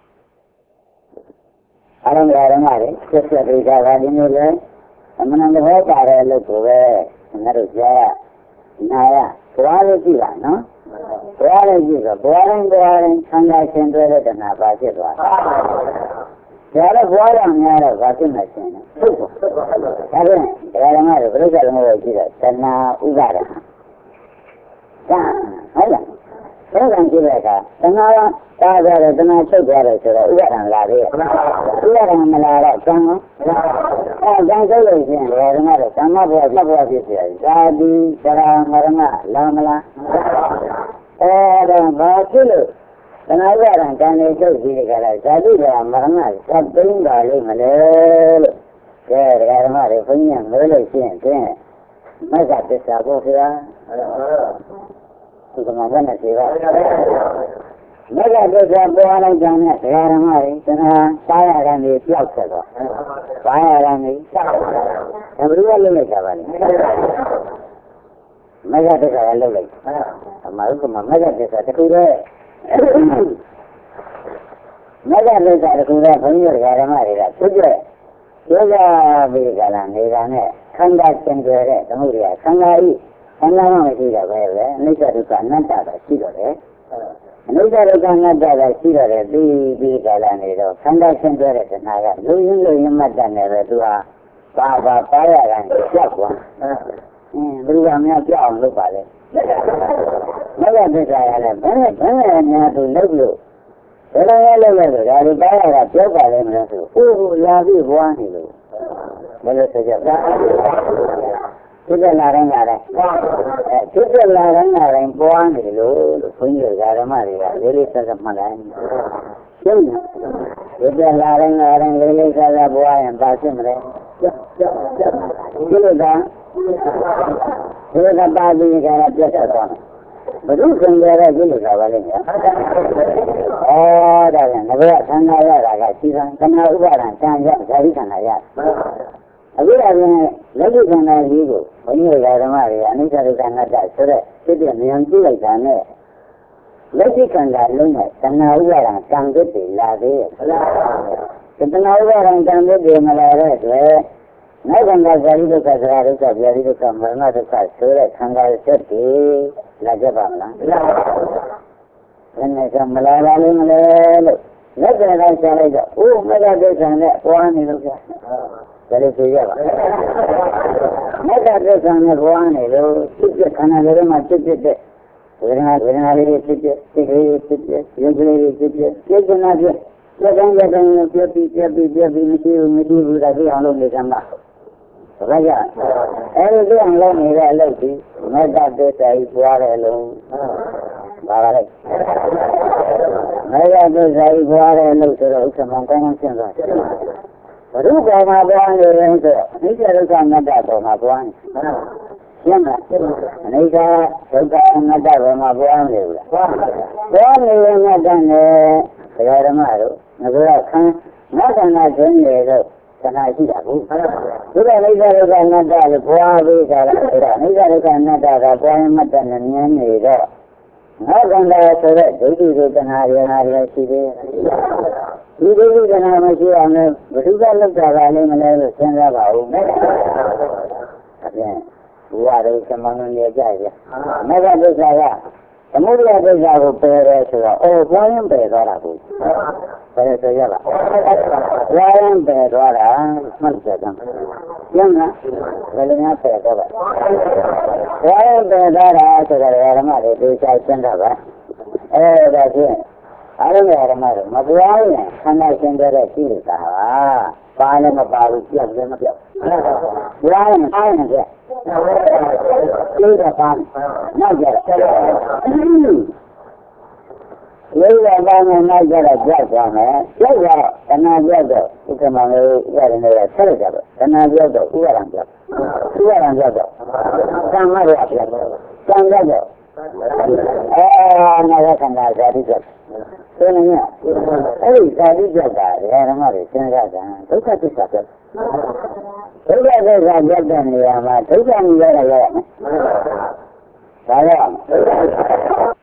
အရံရရမလေးဆက်ဆက်ဒီကဘာဒီမျိုးလဲအမှန်တကယ်ပါတဲ့အလုပ်ကိုပဲငါတို့ကြားနာရသွားလို့ကြည့်ပါနော်သွားလို့ကြည့်တော့ဘွားရင်ဘွားရင်ဆန္ဒရှင်တွေတဲ့တဏှာပါဖြစ်သွားတယ်ဒါတော့ဘွားရများတော့ဘာဖြစ်မှရှင်လဲဟုတ်ပါဒါဖြင့်ဒကာဓမ္မတို့ပြိဿလုံးကိုကြည့်တော့တဏှာဥပါဒဒါဟုတ်လားဘယ်ကံကြည့်တဲ့အခါတဏှာတားကြတယ်တဏှာချုပ်သွားတယ်ဆိုတော့ဥပါဒံလာသေးရဲ့ဥပါဒံမလာတော့ကံရောအဲကံချုပ်လို့ရှိရင်ဒကာဓမ္မတို့ကမ္မဘဝပြဘဝဖြစ်เสียဇာတိသရမရဏလာမလားအဲဒါဘာဖြစ်လို့တဏှာဥပါဒံကံလေးချုပ်ပြီးကြတာဇာတိသရမရဏသတ်သိမ်းပါလိမ့်မလဲလို့ကဲဒကာဓမ္မတွေဘုန်းကြီးကမေးလို့ရှိရင်ကျင်းမက္ခသစ္စာဖို့ခရာဒီကမှာနဲ့စေပါမက္ခသစ္စာပေါ်လိုက်ကြတဲ့ဒကာဓမ္မတွေတဏှာစားရတာနေပြောက်ဆက်တော့စားရတာနေဆောက်တယ်ဘယ်လိုလုပ်လိုက်တာပါလဲမက္ခသစ္စာကလုပ်လိုက်အမှားကမှမက္ခသစ္စာတခုတည်းမက္ခသစ္စာတခုတည်းဘုန်းကြီးဒကာဓမ္မတွေကသူကြည့်ယောဂပြီးကြလားနေတာနဲ့ခန္ဓာကျင်ကြတဲ့သမုဒ္ဒရာခန္ဓာဤခန္ဓာမှမရှိတာပဲလေအနိစ္စဒုက္ခအနတ္တပဲရှိတော့တယ်အနိစ္စဒုက္ခအနတ္တပဲရှိတော့တယ်ပြီးပြီးကြလားနေတော့ခန္ဓာကျင်ကြတဲ့တဏှာကလူရင်းလူရင်းမှတ်တယ်နဲ့ပဲသူဟာပါပါပါရတာကြောက်သွားအင်းဘယ်လိုမှမပြောင်းလုပ်ပါလေမဂ္ဂသစ္စာရလည်းဘယ်နဲ့ဘယ်နဲ့များသူလုပ်လို့ဘယ်လိုလဲလုပ်လဲဆိုဒါဒီပါရတာပြောပါလိမ့်မလို့ဆိုအိုးဟိုလာပြီးဘွားနေလို့ဘယ်လိုဆိုကြပါဖြစ်တဲ့လာတိုင်းလာတိုင်းအဲဖြစ်တဲ့လာတိုင်းလာတိုင်းပွားနေလို့လို့ခွင့်ရဓမ္မတွေကလေးလေးဆက်ဆက်မှတ်လိုက်ရှင်းလားဖြစ်တဲ့လာတိုင်းလာတိုင်းလေးလေးဆက်ဆက်ပွားရင်ပါဖြစ်မလဲဒီလိုကဒီလိုကပါပြီးကြတာပြတ်သွားတယ်ဘုရုစံကြတဲ့ကိလေသာပါလိမ့်မယ်။အော်ဒါကငါကသံဃာရတာကရှိတာကနာဥပါဒံတန်ရဇာတိခန္ဓာရ။အခုဒါပြင်လက်ရှိခန္ဓာကြီးကိုဘုန်းကြီးဓမ္မတွေအနိစ္စဒုက္ခအနတ္တဆိုတဲ့ဖြစ်တဲ့ဉာဏ်ကြည့်လိုက်တာနဲ့လက်ရှိခန္ဓာလုံးနဲ့ကနာဥပါဒံတန်တဲ့တွေလာသေးရဲ့။ကနာဥပါဒံတန်တဲ့တွေမလာတဲ့အတွက်နောက်ကံကဇာတိဒုက္ခသရဒုက္ခဗျာတိဒုက္ခမရဏဒုက္ခဆိုတဲ့ခန္ဓာဆက်တွေလာကြပါမလားဘယ်နဲ့ကမလာပါလိမ့်မလဲလို့လက်ကြံလိုက်ရှာလိုက်တော့အိုးမဂ္ဂဒုက္ခနဲ့ပွားနေလို့ကြာဒါလေးသိရပါမဂ္ဂဒုက္ခနဲ့ပွားနေလို့ဖြစ်ဖြစ်ခန္ဓာတွေမှာဖြစ်ဖြစ်တဲ့ဝေဒနာဝေဒနာလေးဖြစ်ဖြစ်စိတ်ကလေးဖြစ်ဖြစ်ရုပ်ကလေးဖြစ်ဖြစ်စိတ်ကနာဖြစ်လက်ကောင်းလက်ကောင်းပြည့်ပြီးပြည့်ပြီးပြည့်ပြီးမရှိဘူးမရှိဘူးဒါသိအောင်လုပ်နေကြမှာဘာကြအဲဒီလိုအောင်လုပ်နေတဲ့အလုပ်ဒီမေတ္တာသစ္စာကြီးပွားတဲ့အလုံးဘာပါလဲမေတ္တာသစ္စာကြီးပွားတဲ့အလုပ်ဆိုတော့ဥက္ကမကောင်းကောင်းရှင်းသွားဘုရုပ္ပါမှာပွားနေရင်ဆိုတော့အနိစ္စဒုက္ခအနတ္တပေါ်မှာပွားနေရှင်းလားအနိစ္စဒုက္ခအနတ္တပေါ်မှာပွားနေဘူးလားပွားနေရင်ငါတန်းနေဒကာဓမ္မတို့ငါကခံငါခန္ဓာကျင်းနေတော့ခန္ဓာရှိတာဘူးဒီကအနိစ္စဒုက္ခအနတ္တလို့ပွားပြီးကြတာအဲ့ဒါအနိစ္စဒုက္ခအနတ္တကပွားရင်မှတ်တယ်နဲ့မြင်နေတော့ငါခန္ဓာဆိုတဲ့ဒုတိယတဏှာရနာရရှိသေးဒီဒုတိယတဏှာမရှိအောင်လည်းဘုရားလောက်တာကလည်းမလဲလို့စဉ်းစားပါဦးအဲ့ဒါဘုရားတို့သမဏေကြရမေဃဒုက္ခကအမှုရကိစ္စကိုပယ်ရဲဆိုတော့အော်ဘွားရင်ပယ်သွားတာကိုပယ်ဆိုရလားဘွားရင်ပယ်သွားတာမှတ်ကြတယ်ကျန်လားဘယ်လိုများပယ်တော့လဲဘွားရင်ပယ်သွားတာဆိုတော့ဓမ္မတွေသိချင်ရှင်းတာပါအဲဒါချင်းအားလုံးဓမ္မတွေမပွားရင်ခန္ဓာရှင်းတဲ့ရှိနေတာပါပါလည်းမပါဘူးပြတ်လည်းမပြတ်ဘွားရင်အားရင်ပြတ်လေးတော့ပါနောက်ကြတယ်လေးတော့ပါမယ်နောက်ကြတော့ပြတ်သွားမယ်ပြတ်တော့တဏှာပြတ်တော့ဥက္ကမလေးရတယ်လည်းဆက်ရကြတော့တဏှာပြတ်တော့ဥရံပြတ်ဥရံပြတ်တော့သံဃာရပြတ်သံဃာတော့အဲနာရခန္ဓာဇာတိပြတ်ဆိုနေရအဲ့ဒီဇာတိပြတ်တာဓမ္မတွေစဉ်းစားကြဒုက္ခသစ္စာပြတ်ဒုက္ခသစ္စာပြတ်တဲ့နေရာမှာဒုက္ခမြင်ရရရမယ်ဒါရ